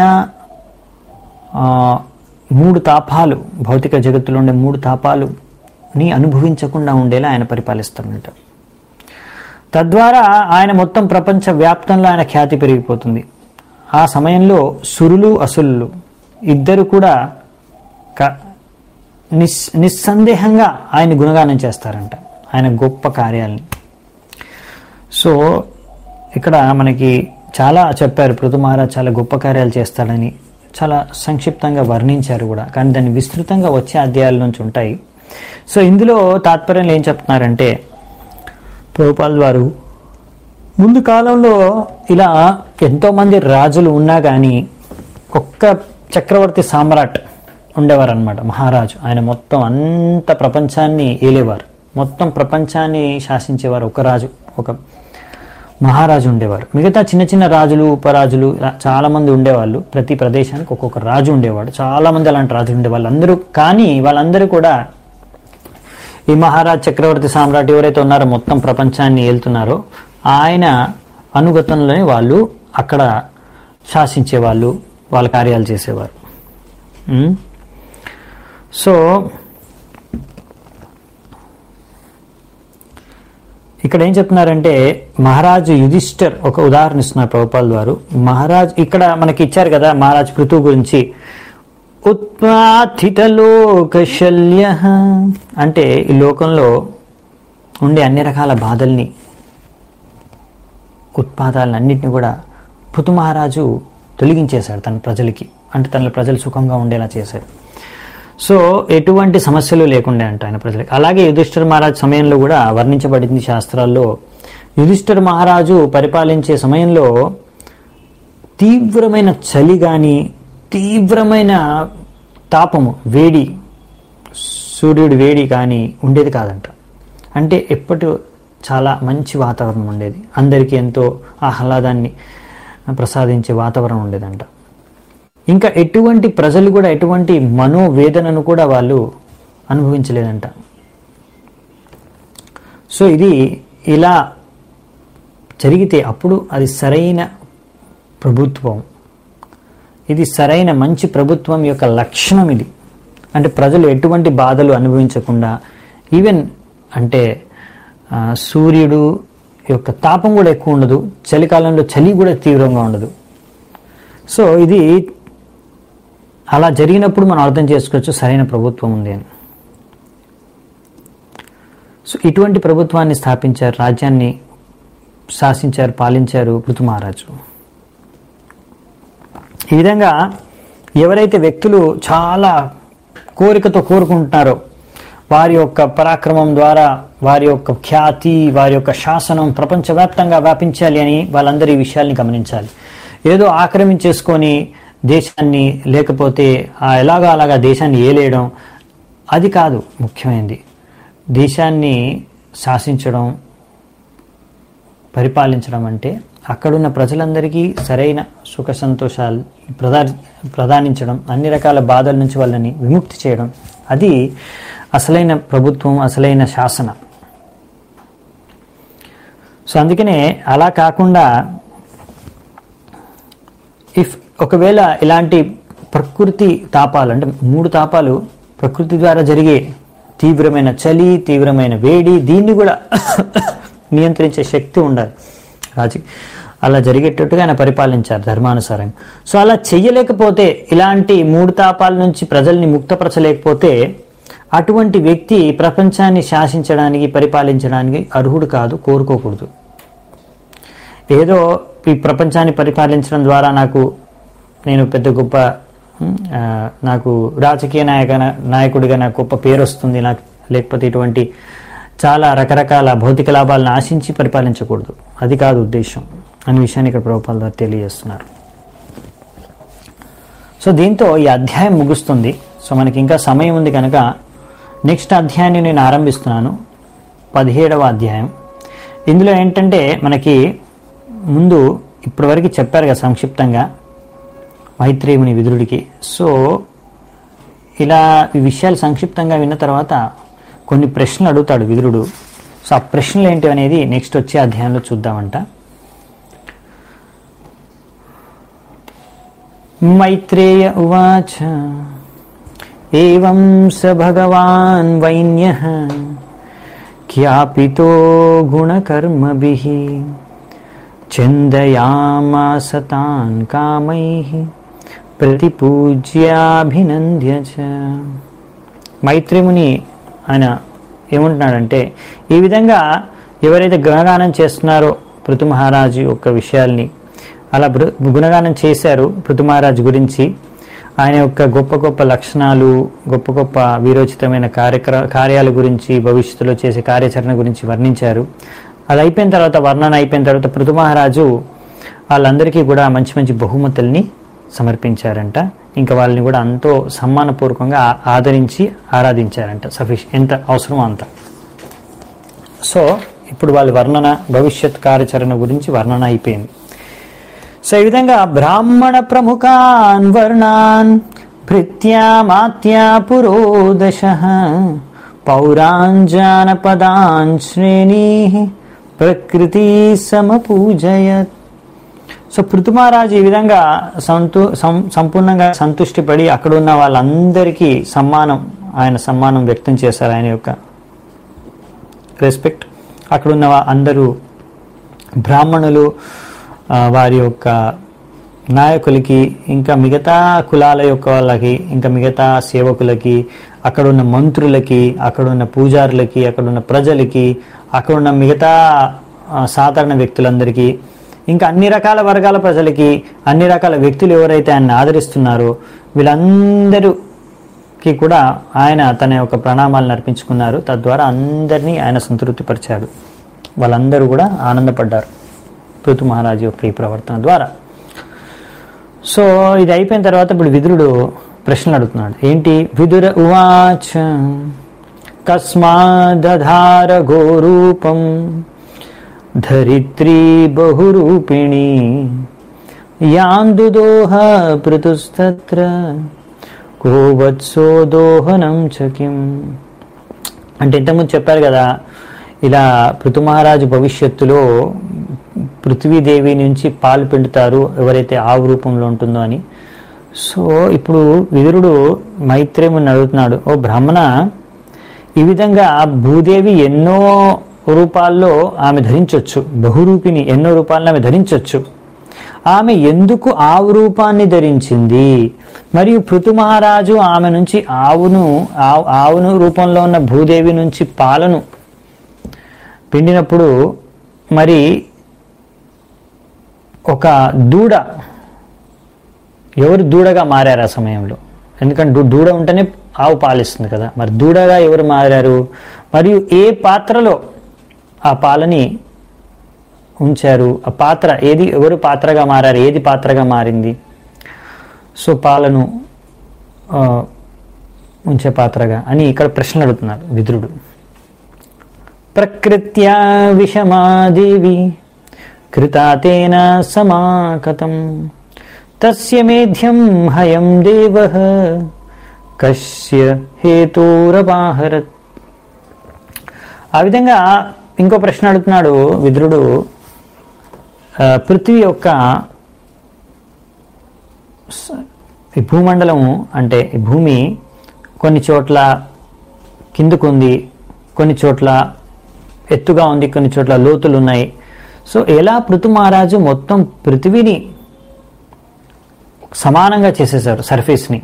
3 తాపాలు, భౌతిక జగత్తులో ఉండే 3 తాపాలుని అనుభవించకుండా ఉండేలా ఆయన పరిపాలిస్తున్నట్టు. తద్వారా ఆయన మొత్తం ప్రపంచ వ్యాప్తంలో ఆయన ఖ్యాతి పెరిగిపోతుంది. ఆ సమయంలో సురులు అసురులు ఇద్దరు కూడా నిస్సందేహంగా ఆయన గుణగానం చేస్తారంట, ఆయన గొప్ప కార్యాలని. సో ఇక్కడ మనకి చాలా చెప్పారు, పృథు మహారాజ్ చాలా గొప్ప కార్యాలు చేస్తాడని చాలా సంక్షిప్తంగా వర్ణించారు కూడా, కానీ దాన్ని విస్తృతంగా వచ్చే అధ్యాయాల నుంచి ఉంటాయి. సో ఇందులో తాత్పర్యంలో ఏం చెప్తున్నారంటే, ప్రభుపాల్ వారు ముందు కాలంలో ఇలా ఎంతోమంది రాజులు ఉన్నా కానీ ఒక్క చక్రవర్తి సామ్రాట్ ఉండేవారు అనమాట, మహారాజు. ఆయన మొత్తం అంత ప్రపంచాన్ని ఏలేవారు, మొత్తం ప్రపంచాన్ని శాసించేవారు. ఒక రాజు, ఒక మహారాజు ఉండేవారు. మిగతా చిన్న చిన్న రాజులు, ఉపరాజులు చాలా మంది ఉండేవాళ్ళు. ప్రతి ప్రదేశానికి ఒక్కొక్క రాజు ఉండేవాడు. చాలా మంది అలాంటి రాజులు ఉండేవాళ్ళు అందరూ. కానీ వాళ్ళందరూ కూడా ఈ మహారాజ్ చక్రవర్తి సామ్రాట్ ఎవరైతే ఉన్నారో మొత్తం ప్రపంచాన్ని ఏలుతున్నారో ఆయన అనుగతంలోనే వాళ్ళు అక్కడ శాసించేవాళ్ళు, వాళ్ళ కార్యాలు చేసేవారు. సో ఇక్కడ ఏం చెప్తున్నారంటే, మహారాజు యుధిష్ఠర్ ఒక ఉదాహరణ ఇస్తున్నారు ప్రభుపాల్ వారు. మహారాజ్ ఇక్కడ మనకి ఇచ్చారు కదా మహారాజ్ పృథు గురించి, ఉత్పాథితలోకశల్య అంటే ఈ లోకంలో ఉండే అన్ని రకాల బాధల్ని, ఉత్పాదాలను అన్నింటినీ కూడా పృథు మహారాజు తొలగించేశాడు తన ప్రజలకి. అంటే తన ప్రజలు సుఖంగా ఉండేలా చేశాడు. సో ఎటువంటి సమస్యలు లేకుండా అంట ఆయన ప్రజలకి. అలాగే యుధిష్ఠిర మహారాజు సమయంలో కూడా వర్ణించబడింది శాస్త్రాల్లో. యుధిష్ఠిర మహారాజు పరిపాలించే సమయంలో తీవ్రమైన చలి కానీ, తీవ్రమైన తాపము, వేడి, సూర్యుడి వేడి కానీ ఉండేది కాదంట. అంటే ఎప్పటి చాలా మంచి వాతావరణం ఉండేది, అందరికీ ఎంతో ఆహ్లాదాన్ని ప్రసాదించే వాతావరణం ఉండేదంట. ఇంకా ఎటువంటి ప్రజలు కూడా ఎటువంటి మనోవేదనను కూడా వాళ్ళు అనుభవించలేదంట. సో ఇది ఇలా జరిగితే అప్పుడు అది సరైన ప్రభుత్వం, ఇది సరైన మంచి ప్రభుత్వం యొక్క లక్షణం ఇది. అంటే ప్రజలు ఎటువంటి బాధలు అనుభవించకుండా, ఈవెన్ అంటే సూర్యుడు యొక్క తాపం కూడా ఎక్కువ ఉండదు, చలికాలంలో చలి కూడా తీవ్రంగా ఉండదు. సో ఇది అలా జరిగినప్పుడు మనం అర్థం చేసుకోవచ్చు సరైన ప్రభుత్వం ఉంది అని. సో ఇటువంటి ప్రభుత్వాన్ని స్థాపించారు, రాజ్యాన్ని శాసించారు, పాలించారు పృథు మహారాజు. ఈ విధంగా ఎవరైతే వ్యక్తులు చాలా కోరికతో కోరుకుంటున్నారో వారి యొక్క పరాక్రమం ద్వారా వారి యొక్క ఖ్యాతి, వారి యొక్క శాసనం ప్రపంచవ్యాప్తంగా వ్యాపించాలి అని వాళ్ళందరూ ఈ విషయాల్ని గమనించాలి. ఏదో ఆక్రమించేసుకొని దేశాన్ని, లేకపోతే అలాగా దేశాన్ని ఏలేయడం, అది కాదు ముఖ్యమైనది. దేశాన్ని శాసించడం, పరిపాలించడం అంటే అక్కడున్న ప్రజలందరికీ సరైన సుఖ సంతోషాలు ప్రదానించడం, అన్ని రకాల బాధల నుంచి వాళ్ళని విముక్తి చేయడం, అది అసలైన ప్రభుత్వం, అసలైన శాసన. సో అందుకనే అలా కాకుండా ఒకవేళ ఇలాంటి ప్రకృతి తాపాలు అంటే 3 తాపాలు ప్రకృతి ద్వారా జరిగే తీవ్రమైన చలి, తీవ్రమైన వేడి, దీన్ని కూడా నియంత్రించే శక్తి ఉండాలి అలా జరిగేటట్టుగా ఆయన పరిపాలించారు ధర్మానుసారంగా. సో అలా చెయ్యలేకపోతే, ఇలాంటి 3 తాపాల నుంచి ప్రజల్ని ముక్తపరచలేకపోతే అటువంటి వ్యక్తి ప్రపంచాన్ని శాసించడానికి, పరిపాలించడానికి అర్హుడు కాదు, కోరుకోకూడదు. ఏదో ఈ ప్రపంచాన్ని పరిపాలించడం ద్వారా నేను పెద్ద గొప్ప, నాకు రాజకీయ నాయకుడిగా నాకు గొప్ప పేరు వస్తుంది, నాకు లేకపోతే ఇటువంటి చాలా రకరకాల భౌతిక లాభాలను ఆశించి పరిపాలించకూడదు, అది కాదు ఉద్దేశం అనే విషయాన్ని ఇక్కడ ప్రభుపాదుల వారు తెలియజేస్తున్నారు. సో దీంతో ఈ అధ్యాయం ముగుస్తుంది. సో మనకి ఇంకా సమయం ఉంది కనుక నెక్స్ట్ అధ్యాయాన్ని నేను ఆరంభిస్తున్నాను, 17వ అధ్యాయం. ఇందులో ఏంటంటే మనకి ముందు ఇప్పటివరకు చెప్పారు కదా సంక్షిప్తంగా మైత్రేయుని విదురుడికి. సో ఇలా ఈ విషయాలు సంక్షిప్తంగా విన్న తర్వాత కొన్ని ప్రశ్నలు అడుగుతాడు విదురుడు. సో ఆ ప్రశ్నలు ఏంటి అనేది నెక్స్ట్ వచ్చే అధ్యాయంలో చూద్దామంట. మైత్రేయ ఉవాచ ఏవం స భగవాన్ వైన్యః క్యాపితో గుణకర్మభిః చిందయామాస తాన్ కామైః ప్రతిపూజ్యాభినంద్య చ. మైత్రేయుని ఆయన ఏమంటున్నాడంటే, ఈ విధంగా ఎవరైతే గుణగానం చేస్తున్నారో పృథు మహారాజు యొక్క విషయాల్ని అలా గుణగానం చేశారు పృథు మహారాజు గురించి, ఆయన యొక్క గొప్ప గొప్ప లక్షణాలు, గొప్ప గొప్ప వీరోచితమైన కార్యాల గురించి, భవిష్యత్తులో చేసే కార్యాచరణ గురించి వర్ణించారు. అది అయిపోయిన తర్వాత, వర్ణన అయిపోయిన తర్వాత పృథు మహారాజు వాళ్ళందరికీ కూడా మంచి మంచి బహుమతుల్ని సమర్పించారంట. ఇంకా వాళ్ళని కూడా ఎంతో సమ్మానపూర్వకంగా ఆదరించి ఆరాధించారంట, ఎంత అవసరమో అంత. సో ఇప్పుడు వాళ్ళ వర్ణన, భవిష్యత్ కార్యాచరణ గురించి వర్ణన అయిపోయింది. సో ఈ విధంగా బ్రాహ్మణ ప్రముఖాన్ వర్ణాన్ భృత్యామాత్యా పురోదశః పౌరాన్ జానపదాన్ శ్రేణీ ప్రకృతి సమపూజయత్. సో పృథు మహారాజు ఈ విధంగా సంపూర్ణంగా సంతుష్టిపడి అక్కడ ఉన్న వాళ్ళందరికీ ఆయన సమ్మానం వ్యక్తం చేశారు, ఆయన యొక్క రెస్పెక్ట్. అక్కడున్న అందరూ బ్రాహ్మణులు, వారి యొక్క నాయకులకి, ఇంకా మిగతా కులాల యొక్క వాళ్ళకి, ఇంకా మిగతా సేవకులకి, అక్కడున్న మంత్రులకి, అక్కడున్న పూజారులకి, అక్కడున్న ప్రజలకి, అక్కడున్న మిగతా సాధారణ వ్యక్తులందరికీ, ఇంకా అన్ని రకాల వర్గాల ప్రజలకి, అన్ని రకాల వ్యక్తులు ఎవరైతే ఆయన ఆదరిస్తున్నారో వీళ్ళందరికీ కూడా ఆయన తన యొక్క ప్రణామాలను అర్పించుకున్నారు. తద్వారా అందరినీ ఆయన సంతృప్తిపరిచాడు. వాళ్ళందరూ కూడా ఆనందపడ్డారు పృథు మహారాజు యొక్క ఈ ప్రవర్తన ద్వారా. సో ఇది అయిపోయిన తర్వాత ఇప్పుడు విదురుడు ప్రశ్నలు అడుగుతున్నాడు. ఏంటి? విదుర ఉవాచ కస్మాదధార గోరూపం ధరిత్రీ బహురూపిణి యాందుదోహ పృతుస్తత్ర కోవత్సో దోహనం చకిం. అంటే ఇంతకుముందు చెప్పారు కదా, ఇలా పృథు మహారాజు భవిష్యత్తులో పృథ్వీదేవి నుంచి పాలు పిండుతారు ఎవరైతే ఆవు రూపంలో ఉంటుందో అని. సో ఇప్పుడు విదురుడు మైత్రేయుని అడుగుతున్నాడు, ఓ బ్రాహ్మణ, ఈ విధంగా భూదేవి ఎన్నో రూపాల్లో ఆమె ధరించవచ్చు, బహురూపిణి ఎన్నో రూపాలను ఆమె ధరించవచ్చు. ఆమె ఎందుకు ఆవు రూపాన్ని ధరించింది? మరియు పృథు మహారాజు ఆమె నుంచి ఆవును రూపంలో ఉన్న భూదేవి నుంచి పాలను పిండినప్పుడు మరి ఒక దూడ, ఎవరు దూడగా మారారు ఆ సమయంలో? ఎందుకంటే దూడ ఉంటేనే ఆవు పాలిస్తుంది కదా, మరి దూడగా ఎవరు మారారు? మరియు ఏ పాత్రలో ఆ పాలని ఉంచారు? ఆ పాత్ర ఏది? ఎవరు పాత్రగా మారారు? ఏది పాత్రగా మారింది? సో పాలను ఉంచే పాత్రగా అని ఇక్కడ ప్రశ్నలు అడుగుతున్నారు విదురుడు. ప్రకృత్యా విషమాదేవి కృతాతేన సమాకతం తస్య మేధ్యం హయం దేవః కస్య హేతోరపాహరత్. ఆ విధంగా ఇంకో ప్రశ్న అడుగుతున్నాడు విదురుడు. పృథ్వీ యొక్క ఈ భూమండలము అంటే ఈ భూమి కొన్ని చోట్ల కిందకుంది, కొన్ని చోట్ల ఎత్తుగా ఉంది, కొన్ని చోట్ల లోతులు ఉన్నాయి. సో ఎలా పృథు మహారాజు మొత్తం పృథివీని సమానంగా చేసేశారు సర్ఫేస్ని.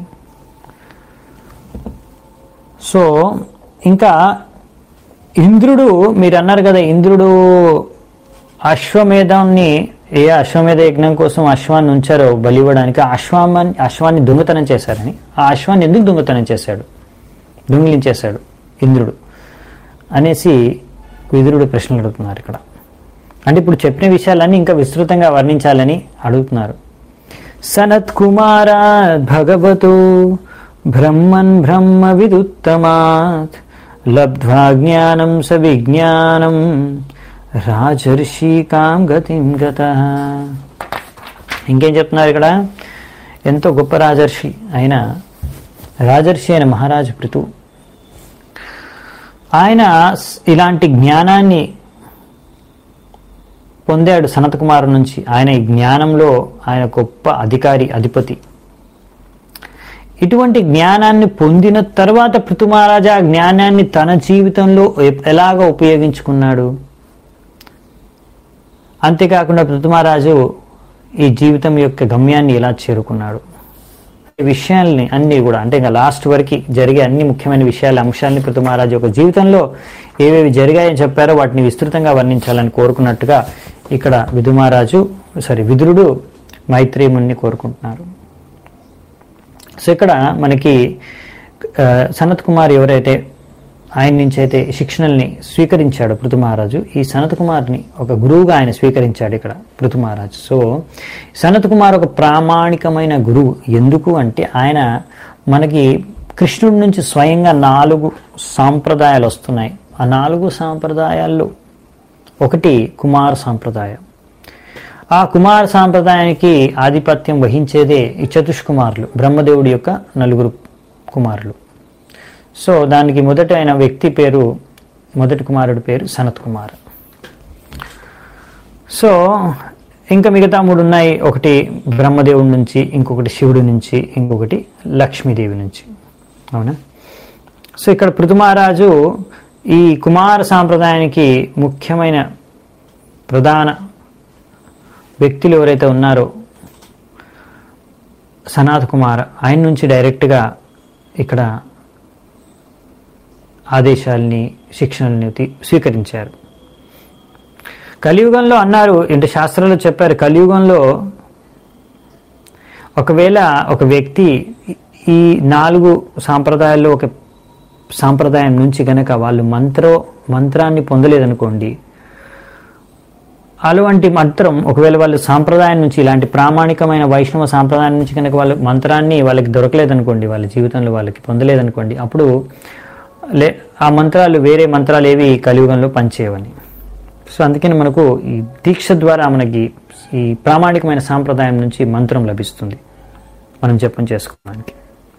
సో ఇంకా ఇంద్రుడు, మీరు అన్నారు కదా ఇంద్రుడు అశ్వమేధాన్ని అశ్వమేధ యజ్ఞం కోసం అశ్వాన్ని ఉంచారో బలి ఇవ్వడానికి, అశ్వాన్ని దొంగతనం చేశారని. ఆ అశ్వాన్ని ఎందుకు దొంగతనం చేశాడు, దొంగిలించేశాడు ఇంద్రుడు అనేసి విదురుడు ప్రశ్నలు అడుగుతున్నారు ఇక్కడ. అంటే ఇప్పుడు చెప్పిన విషయాలన్నీ ఇంకా విస్తృతంగా వర్ణించాలని అడుగుతున్నారు. సనత్ కుమారాత్ భగవతో బ్రహ్మన్ బ్రహ్మ విదుత్తమాత్ లబ్ధ్వా జ్ఞానం స విజ్ఞానం రాజర్షికాం గతిం గతః. ఇంకేం చెప్తున్నారు ఇక్కడ, ఎంతో గొప్ప రాజర్షి అయిన మహారాజు పృథు, ఆయన ఇలాంటి జ్ఞానాన్ని పొందాడు సనత్ కుమారు నుంచి. ఆయన ఈ జ్ఞానంలో ఆయన గొప్ప అధిపతి. ఇటువంటి జ్ఞానాన్ని పొందిన తర్వాత పృథు మహారాజా ఆ జ్ఞానాన్ని తన జీవితంలో ఎలాగ ఉపయోగించుకున్నాడు. అంతేకాకుండా పృథు మహారాజు ఈ జీవితం యొక్క గమ్యాన్ని ఎలా చేరుకున్నాడు, ఈ విషయాల్ని అన్ని కూడా అంటే ఇంకా లాస్ట్ వరకు జరిగే అన్ని ముఖ్యమైన అంశాలని పృథు మహారాజు యొక్క జీవితంలో ఏవేవి జరిగాయని చెప్పారో వాటిని విస్తృతంగా వర్ణించాలని కోరుకున్నట్టుగా ఇక్కడ విదురుడు మైత్రేయుని కోరుకుంటున్నారు. సో ఇక్కడ మనకి సనత్ కుమార్ ఎవరైతే ఆయన నుంచి అయితే శిక్షణల్ని స్వీకరించాడు పృథు మహారాజు, ఈ సనత్ కుమార్ని ఒక గురువుగా ఆయన స్వీకరించాడు ఇక్కడ పృథు మహారాజు. సో సనత్ కుమార్ ఒక ప్రామాణికమైన గురువు. ఎందుకు అంటే ఆయన మనకి కృష్ణుడి నుంచి స్వయంగా 4 సాంప్రదాయాలు వస్తున్నాయి. ఆ 4 సాంప్రదాయాల్లో ఒకటి కుమార సాంప్రదాయం. ఆ కుమార సాంప్రదాయానికి ఆధిపత్యం వహించేదే ఈ చతుష్కుమారులు, బ్రహ్మదేవుడి యొక్క 4 కుమారులు. సో దానికి మొదటి కుమారుడి పేరు సనత్ కుమార్. సో ఇంకా మిగతా 3 ఉన్నాయి. ఒకటి బ్రహ్మదేవుడి నుంచి, ఇంకొకటి శివుడి నుంచి, ఇంకొకటి లక్ష్మీదేవి నుంచి. అవునా? సో ఇక్కడ పృథు మహారాజు ఈ కుమార సాంప్రదాయానికి ముఖ్యమైన ప్రధాన వ్యక్తులు ఎవరైతే ఉన్నారో సనత్ కుమార్, ఆయన నుంచి డైరెక్ట్గా ఇక్కడ ఆదేశాలని శిక్షణల్ని స్వీకరించారు. కలియుగంలో అన్నారు అంటే శాస్త్రాలు చెప్పారు, కలియుగంలో ఒకవేళ ఒక వ్యక్తి ఈ 4 సాంప్రదాయాల్లో ఒక సాంప్రదాయం నుంచి గనక వాళ్ళు మంత్రాన్ని పొందలేదనుకోండి, అటువంటి మంత్రం ఒకవేళ వాళ్ళు సాంప్రదాయం నుంచి ఇలాంటి ప్రామాణికమైన వైష్ణవ సాంప్రదాయం నుంచి కనుక వాళ్ళ మంత్రాన్ని వాళ్ళకి దొరకలేదనుకోండి, వాళ్ళ జీవితంలో వాళ్ళకి పొందలేదనుకోండి, అప్పుడు ఆ మంత్రాలు వేరే మంత్రాలు ఏవి కలియుగంలో పనిచేయవని. సో అందుకని మనకు ఈ దీక్ష ద్వారా మనకి ఈ ప్రామాణికమైన సాంప్రదాయం నుంచి మంత్రం లభిస్తుంది మనం జపం చేసుకోవడానికి.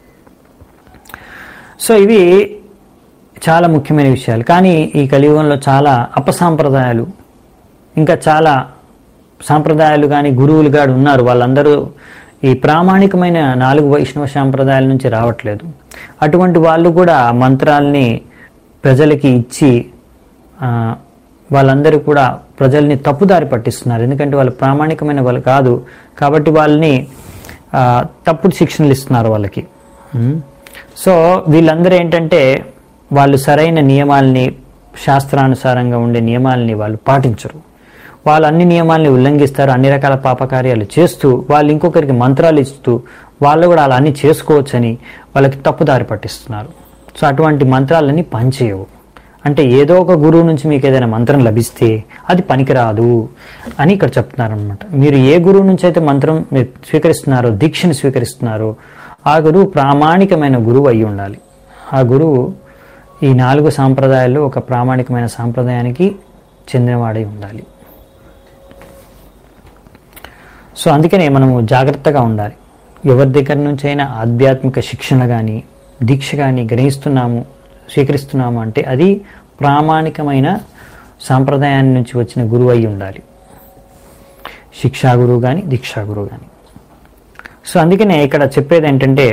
సో ఇవి చాలా ముఖ్యమైన విషయాలు. కానీ ఈ కలియుగంలో చాలా అపసాంప్రదాయాలు, ఇంకా చాలా సాంప్రదాయాలు కానీ గురువులు గాడు ఉన్నారు. వాళ్ళందరూ ఈ ప్రామాణికమైన 4 వైష్ణవ సాంప్రదాయాల నుంచి రావట్లేదు. అటువంటి వాళ్ళు కూడా మంత్రాల్ని ప్రజలకి ఇచ్చి వాళ్ళందరూ కూడా ప్రజల్ని తప్పుదారి పట్టిస్తున్నారు. ఎందుకంటే వాళ్ళు ప్రామాణికమైన వాళ్ళు కాదు కాబట్టి వాళ్ళని తప్పుడు శిక్షణలు ఇస్తున్నారు వాళ్ళకి. సో వీళ్ళందరూ ఏంటంటే వాళ్ళు సరైన నియమాల్ని, శాస్త్రానుసారంగా ఉండే నియమాలని వాళ్ళు పాటించరు. వాళ్ళు అన్ని నియమాల్ని ఉల్లంఘిస్తారు, అన్ని రకాల పాపకార్యాలు చేస్తూ వాళ్ళు ఇంకొకరికి మంత్రాలు ఇస్తూ వాళ్ళు కూడా అలా అన్ని చేసుకోవచ్చని వాళ్ళకి తప్పుదారి పట్టిస్తున్నారు. సో అటువంటి మంత్రాలన్నీ పనిచేయవు. అంటే ఏదో ఒక గురువు నుంచి మీకు ఏదైనా మంత్రం లభిస్తే అది పనికిరాదు అని ఇక్కడ చెప్తున్నారు అనమాట. మీరు ఏ గురువు నుంచి అయితే మంత్రం మీరు స్వీకరిస్తున్నారో, దీక్షని స్వీకరిస్తున్నారో, ఆ గురువు ప్రామాణికమైన గురువు అయి ఉండాలి. ఆ గురువు ఈ 4 సాంప్రదాయాల్లో ఒక ప్రామాణికమైన సాంప్రదాయానికి చెందినవాడై ఉండాలి. సో అందుకనే మనము జాగ్రత్తగా ఉండాలి. ఎవరి దగ్గర నుంచి అయినా ఆధ్యాత్మిక శిక్షణ కానీ దీక్ష కానీ స్వీకరిస్తున్నాము అంటే అది ప్రామాణికమైన సాంప్రదాయాన్ని నుంచి వచ్చిన గురువు అయి ఉండాలి. శిక్షా గురువు కానీ దీక్షా గురువు కానీ. సో అందుకనే ఇక్కడ చెప్పేది ఏంటంటే,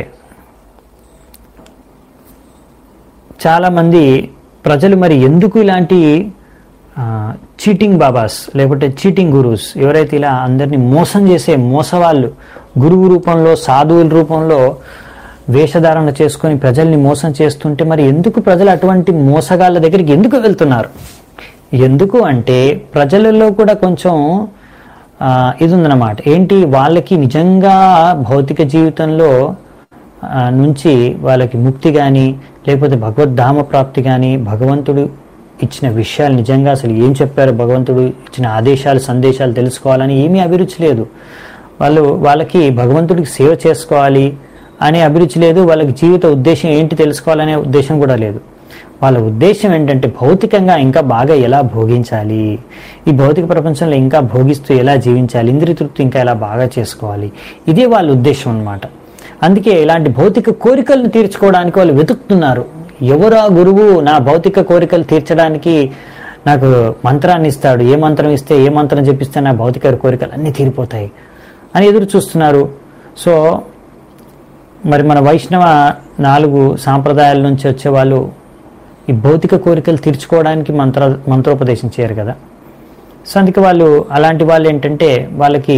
చాలామంది ప్రజలు మరి ఎందుకు ఇలాంటి చీటింగ్ బాబాస్ లేకపోతే చీటింగ్ గురువుస్, ఎవరైతే ఇలా అందరినీ మోసం చేసే మోసవాళ్ళు, గురువు రూపంలో సాధువుల రూపంలో వేషధారణ చేసుకొని ప్రజల్ని మోసం చేస్తుంటే మరి ఎందుకు ప్రజలు అటువంటి మోసగాళ్ళ దగ్గరికి ఎందుకు వెళ్తున్నారు? ఎందుకు అంటే ప్రజలలో కూడా కొంచెం ఇది ఉందన్నమాట. ఏంటి, వాళ్ళకి నిజంగా భౌతిక జీవితంలో నుంచి వాళ్ళకి ముక్తి కానీ లేకపోతే భగవద్ధామ ప్రాప్తి కానీ, భగవంతుడు ఇచ్చిన విషయాలు నిజంగా అసలు ఏం చెప్పారు, భగవంతుడు ఇచ్చిన ఆదేశాలు సందేశాలు తెలుసుకోవాలని ఏమీ అభిరుచి లేదు. వాళ్ళకి భగవంతుడికి సేవ చేసుకోవాలి అనే అభిరుచి లేదు. వాళ్ళకి జీవిత ఉద్దేశం ఏంటి తెలుసుకోవాలనే ఉద్దేశం కూడా లేదు. వాళ్ళ ఉద్దేశం ఏంటంటే భౌతికంగా ఇంకా బాగా ఎలా భోగించాలి, ఈ భౌతిక ప్రపంచంలో ఇంకా భోగిస్తూ ఎలా జీవించాలి, ఇంద్రియ తృప్తి ఇంకా ఎలా బాగా చేసుకోవాలి, ఇదే వాళ్ళ ఉద్దేశం అన్నమాట. అందుకే ఇలాంటి భౌతిక కోరికలను తీర్చుకోవడానికి వాళ్ళు వెతుకుతున్నారు. ఎవరా గురువు నా భౌతిక కోరికలు తీర్చడానికి నాకు మంత్రాన్ని ఇస్తాడు, ఏ మంత్రం ఇస్తే ఏ మంత్రం చెప్పిస్తే నా భౌతిక కోరికలు అన్నీ తీరిపోతాయి అని ఎదురు చూస్తున్నారు. సో మరి మన వైష్ణవ 4 సాంప్రదాయాల నుంచి వచ్చే వాళ్ళు ఈ భౌతిక కోరికలు తీర్చుకోవడానికి మంత్రోపదేశం చేయరు కదా. సో అందుకే అలాంటి వాళ్ళు ఏంటంటే వాళ్ళకి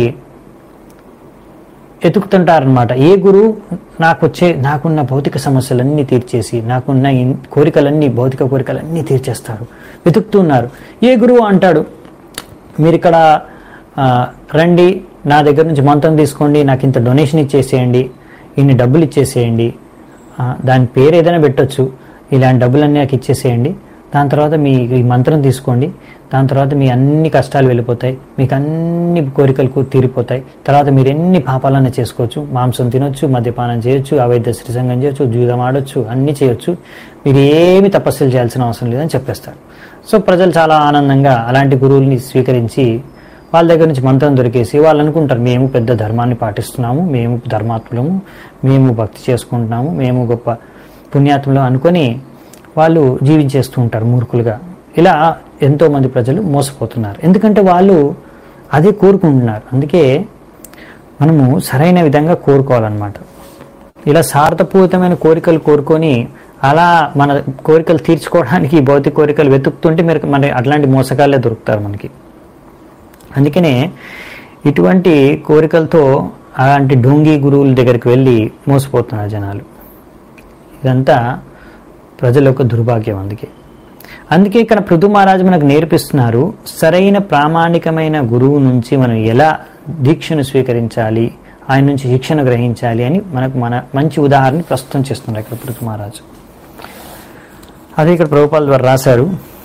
ఎతుకుతుంటారనమాట. ఏ గురువు నాకున్న భౌతిక సమస్యలన్నీ తీర్చేసి నాకున్న కోరికలన్నీ భౌతిక కోరికలన్నీ తీర్చేస్తారు, వెతుకుతున్నారు. ఏ గురువు అంటాడు మీరు ఇక్కడ రండి, నా దగ్గర నుంచి మంత్రం తీసుకోండి, నాకు ఇంత డొనేషన్ ఇచ్చేసేయండి, ఇన్ని డబ్బులు ఇచ్చేసేయండి, దాని పేరు ఏదైనా పెట్టొచ్చు, ఇలాంటి డబ్బులన్నీ నాకు ఇచ్చేసేయండి, దాని తర్వాత మీ ఈ మంత్రం తీసుకోండి, దాని తర్వాత మీ అన్ని కష్టాలు వెళ్ళిపోతాయి, మీకు అన్ని కోరికలు తీరిపోతాయి, తర్వాత మీరు ఎన్ని పాపాలన్నా చేసుకోవచ్చు, మాంసం తినొచ్చు, మద్యపానం చేయొచ్చు, అవైధ శ్రీసంగం చేయొచ్చు, జూదం ఆడొచ్చు, అన్నీ చేయొచ్చు, మీరు ఏమి తపస్సులు చేయాల్సిన అవసరం లేదని చెప్పేస్తారు. సో ప్రజలు చాలా ఆనందంగా అలాంటి గురువుల్ని స్వీకరించి వాళ్ళ దగ్గర నుంచి మంత్రం దొరికేసి వాళ్ళు అనుకుంటారు మేము పెద్ద ధర్మాన్ని పాటిస్తున్నాము, మేము ధర్మాత్ములము, మేము భక్తి చేసుకుంటున్నాము, మేము గొప్ప పుణ్యాత్ములు అనుకొని వాళ్ళు జీవించేస్తూ ఉంటారు మూర్ఖులుగా. ఇలా ఎంతోమంది ప్రజలు మోసపోతున్నారు. ఎందుకంటే వాళ్ళు అదే కోరుకుంటున్నారు. అందుకే మనము సరైన విధంగా కోరుకోవాలన్నమాట. ఇలా సార్థపూరితమైన కోరికలు కోరుకొని అలా మన కోరికలు తీర్చుకోవడానికి భౌతిక కోరికలు వెతుకుతుంటే మన అట్లాంటి మోసగాళ్ళే దొరుకుతారు మనకి. అందుకనే ఇటువంటి కోరికలతో అలాంటి ఢోంగి గురువుల దగ్గరికి వెళ్ళి మోసపోతున్నారు జనాలు. ఇదంతా ప్రజల యొక్క దుర్భాగ్యం. అందుకే ఇక్కడ పృథు మహారాజు మనకు నేర్పిస్తున్నారు, సరైన ప్రామాణికమైన గురువు నుంచి మనం ఎలా దీక్షను స్వీకరించాలి, ఆయన నుంచి శిక్షణ గ్రహించాలి అని మన మంచి ఉదాహరణ ప్రస్తుతం చేస్తున్నారు ఇక్కడ పృథు మహారాజు. అదే ఇక్కడ ప్రభుపాల్ ద్వారా రాశారు.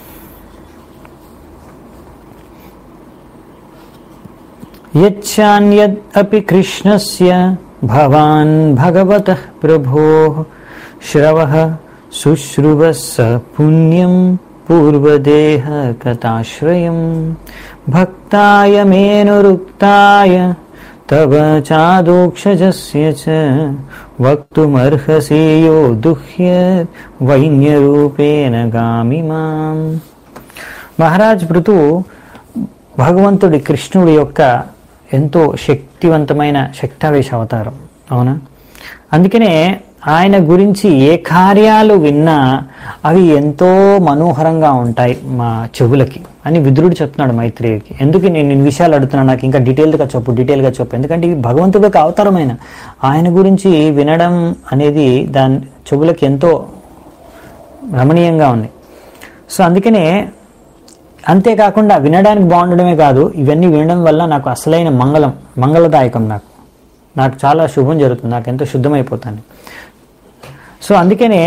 యచ్చాన్యద్ అపి కృష్ణస్య భవాన్ భగవతః ప్రభోః శ్రవః శుశ్రువస్స పుణ్యం పూర్వదేహ కథాశ్రయం భక్తాయ మేనురుక్తాయ తవ చాదోక్షజస్య చ వక్తుమర్హసి యో దుహ్యత్ వైన్యరూపేణ గామిమాం. మహారాజ్ పృథు భగవంతుడి కృష్ణుడి యొక్క ఎంతో శక్తివంతమైన శక్తావేశ అవతారం, అవునా? అందుకనే ఆయన గురించి ఏ కార్యాలు విన్నా అవి ఎంతో మనోహరంగా ఉంటాయి మా చెవులకి అని విదురుడు చెప్తున్నాడు మైత్రేయికి. ఎందుకు నేను ఇన్ని విషయాలు అడుగుతున్నాను, నాకు ఇంకా డీటెయిల్గా చెప్పు. ఎందుకంటే ఇది భగవంతుడి యొక్క అవతారమైన ఆయన గురించి వినడం అనేది దాని చెవులకి ఎంతో రమణీయంగా ఉంది. సో అందుకనే అంతేకాకుండా వినడానికి బాగుండడమే కాదు, ఇవన్నీ వినడం వల్ల నాకు అసలైన మంగళదాయకం, నాకు చాలా శుభం జరుగుతుంది, నాకు ఎంతో శుద్ధమైపోతాను. సో అందుకనే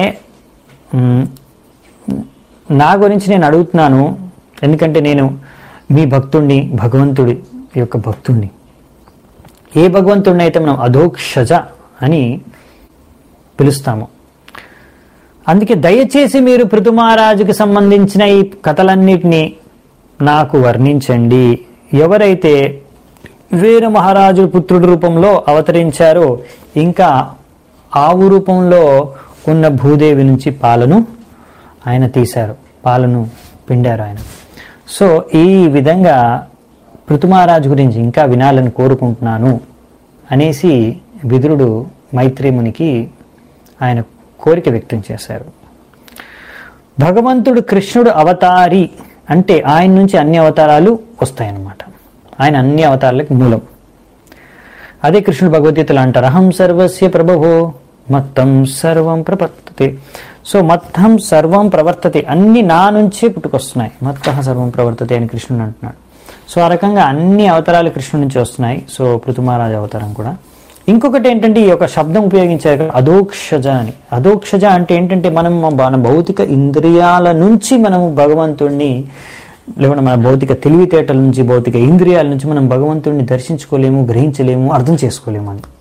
నా గురించి నేను అడుగుతున్నాను, ఎందుకంటే నేను మీ భక్తుడిని, భగవంతుడి యొక్క భక్తుడిని. ఏ భగవంతుడిని అయితే మనం అధోక్షజ అని పిలుస్తామో అందుకే దయచేసి మీరు పృథు మహారాజుకి సంబంధించిన ఈ కథలన్నిటినీ నాకు వర్ణించండి. ఎవరైతే వీర మహారాజు పుత్రుడి రూపంలో అవతరించారో, ఇంకా ఆవు రూపంలో ఉన్న భూదేవి నుంచి పాలను ఆయన తీశారు, పాలను పిండారు ఆయన. సో ఈ విధంగా పృథు మహారాజు గురించి ఇంకా వినాలని కోరుకుంటున్నాను అనేసి విదురుడు మైత్రేయునికి ఆయన కోరిక వ్యక్తం చేశారు. భగవంతుడు కృష్ణుడు అవతారి అంటే ఆయన నుంచి అన్ని అవతారాలు వస్తాయన్నమాట. ఆయన అన్ని అవతారాలకు మూలం. అదే కృష్ణుడు భగవద్గీతలో అంటారు, అహం సర్వస్య ప్రభవో మత్తం సర్వం ప్రవర్తతే. సో మత్తం సర్వం ప్రవర్తతే, అన్ని నా నుంచే పుట్టుకొస్తున్నాయి. మత్త సర్వం ప్రవర్తతే అని కృష్ణుడు అంటున్నాడు. సో ఆ రకంగా అన్ని అవతారాలు కృష్ణుడి నుంచి వస్తున్నాయి. సో పృథు మహారాజు అవతారం కూడా. ఇంకొకటి ఏంటంటే, ఈ యొక్క శబ్దం ఉపయోగించారు అధోక్షజ అని. అధోక్షజ అంటే ఏంటంటే, మన భౌతిక ఇంద్రియాల నుంచి మనము భగవంతుణ్ణి, లేకుంటే మన భౌతిక తెలివితేటల నుంచి, భౌతిక ఇంద్రియాల నుంచి మనం భగవంతుడిని దర్శించుకోలేము, గ్రహించలేము, అర్థం చేసుకోలేము అని.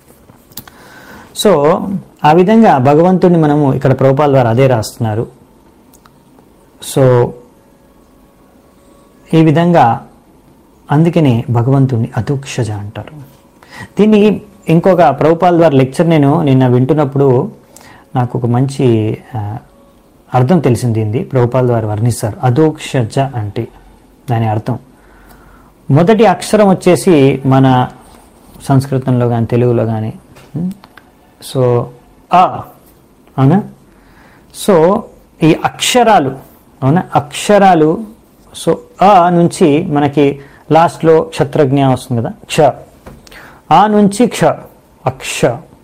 సో ఆ విధంగా భగవంతుడిని మనము ఇక్కడ ప్రభుపాల ద్వారా అదే రాస్తున్నారు. సో ఈ విధంగా అందుకనే భగవంతుడిని అధోక్షజ అంటారు. దీన్ని ఇంకొక ప్రభుపాల ద్వారా లెక్చర్ నేను నిన్న వింటున్నప్పుడు నాకు ఒక మంచి అర్థం తెలిసింది. ప్రభుపాల ద్వారా వర్ణిస్తారు అధోక్షజ అంటే దాని అర్థం. మొదటి అక్షరం వచ్చేసి మన సంస్కృతంలో కానీ తెలుగులో కానీ సో ఆ అవునా. సో ఈ అక్షరాలు అవునా, అక్షరాలు. సో ఆ నుంచి మనకి లాస్ట్లో క్షత్రజ్ఞ వస్తుంది కదా, క్ష. ఆ నుంచి క్ష, అక్ష.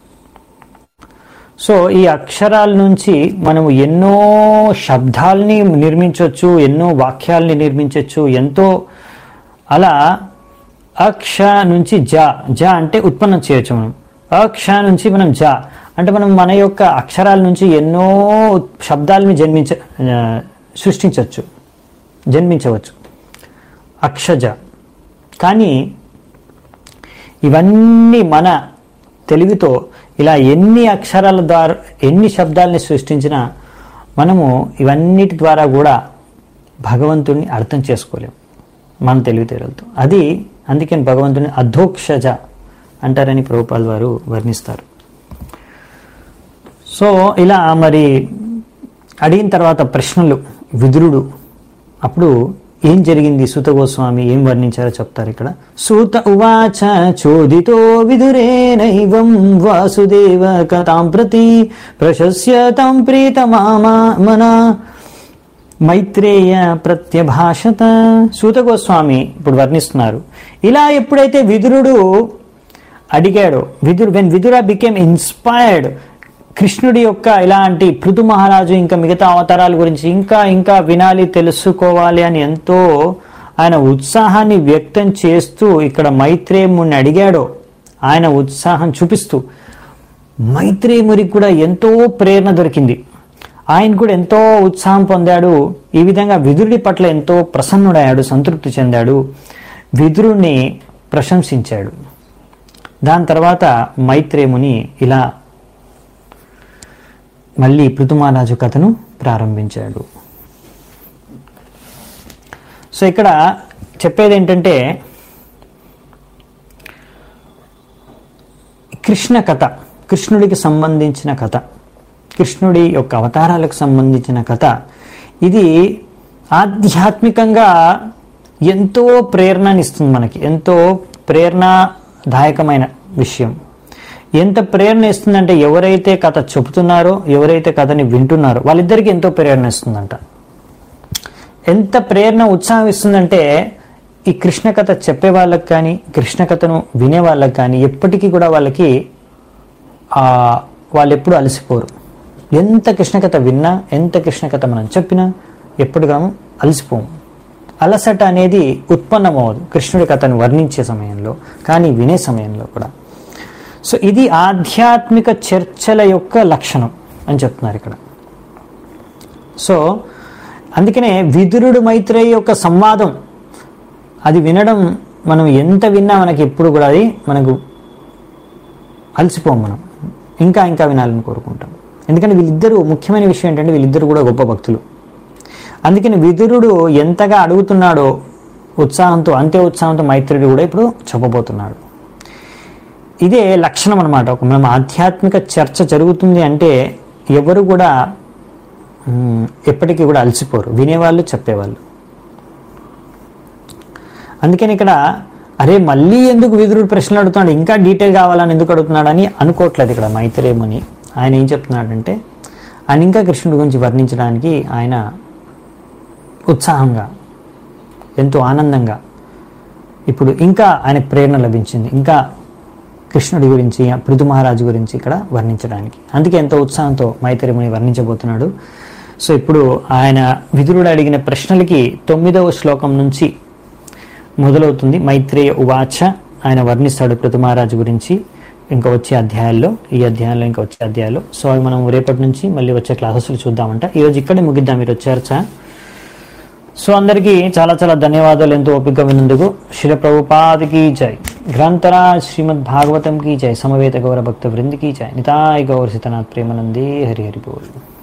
సో ఈ అక్షరాల నుంచి మనము ఎన్నో శబ్దాల్ని నిర్మించవచ్చు, ఎన్నో వాక్యాల్ని నిర్మించవచ్చు, ఎంతో. అలా అక్ష నుంచి జ, జ అంటే ఉత్పన్నం చేయొచ్చు మనం. అక్ష నుంచి మనం జ అంటే మనం మన యొక్క అక్షరాల నుంచి ఎన్నో శబ్దాలని జన్మించవచ్చు, అక్షజ. కానీ ఇవన్నీ మన తెలివితో ఇలా ఎన్ని అక్షరాల ద్వారా ఎన్ని శబ్దాలని సృష్టించినా మనము ఇవన్నిటి ద్వారా కూడా భగవంతుడిని అర్థం చేసుకోలేము మన తెలివితేటలతో. అది అందుకని భగవంతుని అధోక్షజ అంటారని ప్రభుపాల్ వారు వర్ణిస్తారు. సో ఇలా మరి అడిగిన తర్వాత ప్రశ్నలు విదురుడు అప్పుడు ఏం జరిగింది, సూత గోస్వామి ఏం వర్ణించారో చెప్తారు ఇక్కడ. సూత ఉవాచ చోదితో విదురేనైవం వాసుదేవ కథాం ప్రతి ప్రశస్య తం ప్రీతమామనా మైత్రేయ ప్రత్యభాషత. సూత గోస్వామి ఇప్పుడు వర్ణిస్తున్నారు. ఇలా ఎప్పుడైతే విదురుడు అడిగాడో, వెన్ విదుర బికేమ్ ఇన్స్పైర్డ్, కృష్ణుడి యొక్క ఇలాంటి పృథు మహారాజు ఇంకా మిగతా అవతారాల గురించి ఇంకా ఇంకా వినాలి, తెలుసుకోవాలి అని ఎంతో ఆయన ఉత్సాహాన్ని వ్యక్తం చేస్తూ ఇక్కడ మైత్రేయుని అడిగాడో, ఆయన ఉత్సాహం చూపిస్తూ మైత్రేయునికి కూడా ఎంతో ప్రేరణ దొరికింది. ఆయన కూడా ఎంతో ఉత్సాహం పొందాడు. ఈ విధంగా విదురుడి పట్ల ఎంతో ప్రసన్నుడయ్యాడు, సంతృప్తి చెందాడు, విదురుణ్ణి ప్రశంసించాడు. దాని తర్వాత మైత్రేయుని ఇలా మళ్ళీ పృథు మహారాజు కథను ప్రారంభించాడు. సో ఇక్కడ చెప్పేది ఏంటంటే, కృష్ణ కథ, కృష్ణుడికి సంబంధించిన కథ, కృష్ణుడి యొక్క అవతారాలకు సంబంధించిన కథ. ఇది ఆధ్యాత్మికంగా ఎంతో ప్రేరణనిస్తుంది మనకి, ఎంతో ప్రేరణాదాయకమైన విషయం. ఎంత ప్రేరణ ఇస్తుందంటే, ఎవరైతే కథ చెబుతున్నారో, ఎవరైతే కథని వింటున్నారో వాళ్ళిద్దరికీ ఎంతో ప్రేరణ ఇస్తుందంట. ఎంత ప్రేరణ ఉత్సాహం ఇస్తుందంటే, ఈ కృష్ణ కథ చెప్పే వాళ్ళకి కానీ, కృష్ణ కథను వినే వాళ్ళకి కానీ ఎప్పటికీ కూడా వాళ్ళకి వాళ్ళు ఎప్పుడు అలసిపోరు. ఎంత కృష్ణ కథ విన్నా, ఎంత కృష్ణ కథ మనం చెప్పినా ఎప్పుడుగా అలసిపోము. అలసట అనేది ఉత్పన్నమవదు కృష్ణుడి కథను వర్ణించే సమయంలో కానీ, వినే సమయంలో కూడా. సో ఇది ఆధ్యాత్మిక చర్చల యొక్క లక్షణం అని చెప్తున్నారు ఇక్కడ. సో అందుకనే విదురుడు మైత్రేయి యొక్క సంవాదం అది వినడం, మనం ఎంత విన్నా మనకి ఎప్పుడు కూడా అది మనకు అలసిపోం, మనం ఇంకా ఇంకా వినాలని కోరుకుంటాం. ఎందుకంటే వీళ్ళిద్దరూ ముఖ్యమైన విషయం ఏంటంటే వీళ్ళిద్దరు కూడా గొప్ప భక్తులు. అందుకని విదురుడు ఎంతగా అడుగుతున్నాడో ఉత్సాహంతో, అంతే ఉత్సాహంతో మైత్రేయుడు కూడా ఇప్పుడు చెప్పబోతున్నాడు. ఇదే లక్షణం అనమాట. ఒక మనం ఆధ్యాత్మిక చర్చ జరుగుతుంది అంటే ఎవరు కూడా ఎప్పటికీ కూడా అలసిపోరు, వినేవాళ్ళు, చెప్పేవాళ్ళు. అందుకని ఇక్కడ అరే మళ్ళీ ఎందుకు విదురుడు ప్రశ్నలు అడుగుతున్నాడు, ఇంకా డీటెయిల్ కావాలని ఎందుకు అడుగుతున్నాడు అని అనుకోవట్లేదు ఇక్కడ మైత్రేయముని. ఆయన ఏం చెప్తున్నాడంటే ఆయన ఇంకా కృష్ణుడి గురించి వర్ణించడానికి ఆయన ఉత్సాహంగా, ఎంతో ఆనందంగా ఇప్పుడు ఇంకా ఆయనకు ప్రేరణ లభించింది, ఇంకా కృష్ణుడి గురించి, పృథు మహారాజు గురించి ఇక్కడ వర్ణించడానికి. అందుకే ఎంతో ఉత్సాహంతో మైత్రేయముని వర్ణించబోతున్నాడు. సో ఇప్పుడు ఆయన విదురుడు అడిగిన ప్రశ్నలకి 9వ శ్లోకం నుంచి మొదలవుతుంది. మైత్రేయ ఉవాచ, ఆయన వర్ణిస్తాడు పృథు మహారాజు గురించి ఇంకా వచ్చే అధ్యాయాల్లో, ఈ అధ్యాయంలో ఇంకా వచ్చే అధ్యాయాల్లో. సో అవి మనం రేపటి నుంచి మళ్ళీ వచ్చే క్లాసెస్లో చూద్దామంట. ఈరోజు ఇక్కడే ముగిద్దాం మీరు చర్చ. సో అందరికీ చాలా చాలా ధన్యవాదాలు ఎంతో ఓపిక విన్నందుకు. శిల ప్రభుపాద్ కీ జై, గ్రంథరాజ్ శ్రీమద్ భాగవతం కీ జై, సమవేత గౌర భక్త వృంద్ కీ జై, నితాయ్ గౌర సితనాథ్ ప్రేమానందే హరి హరి బోల్.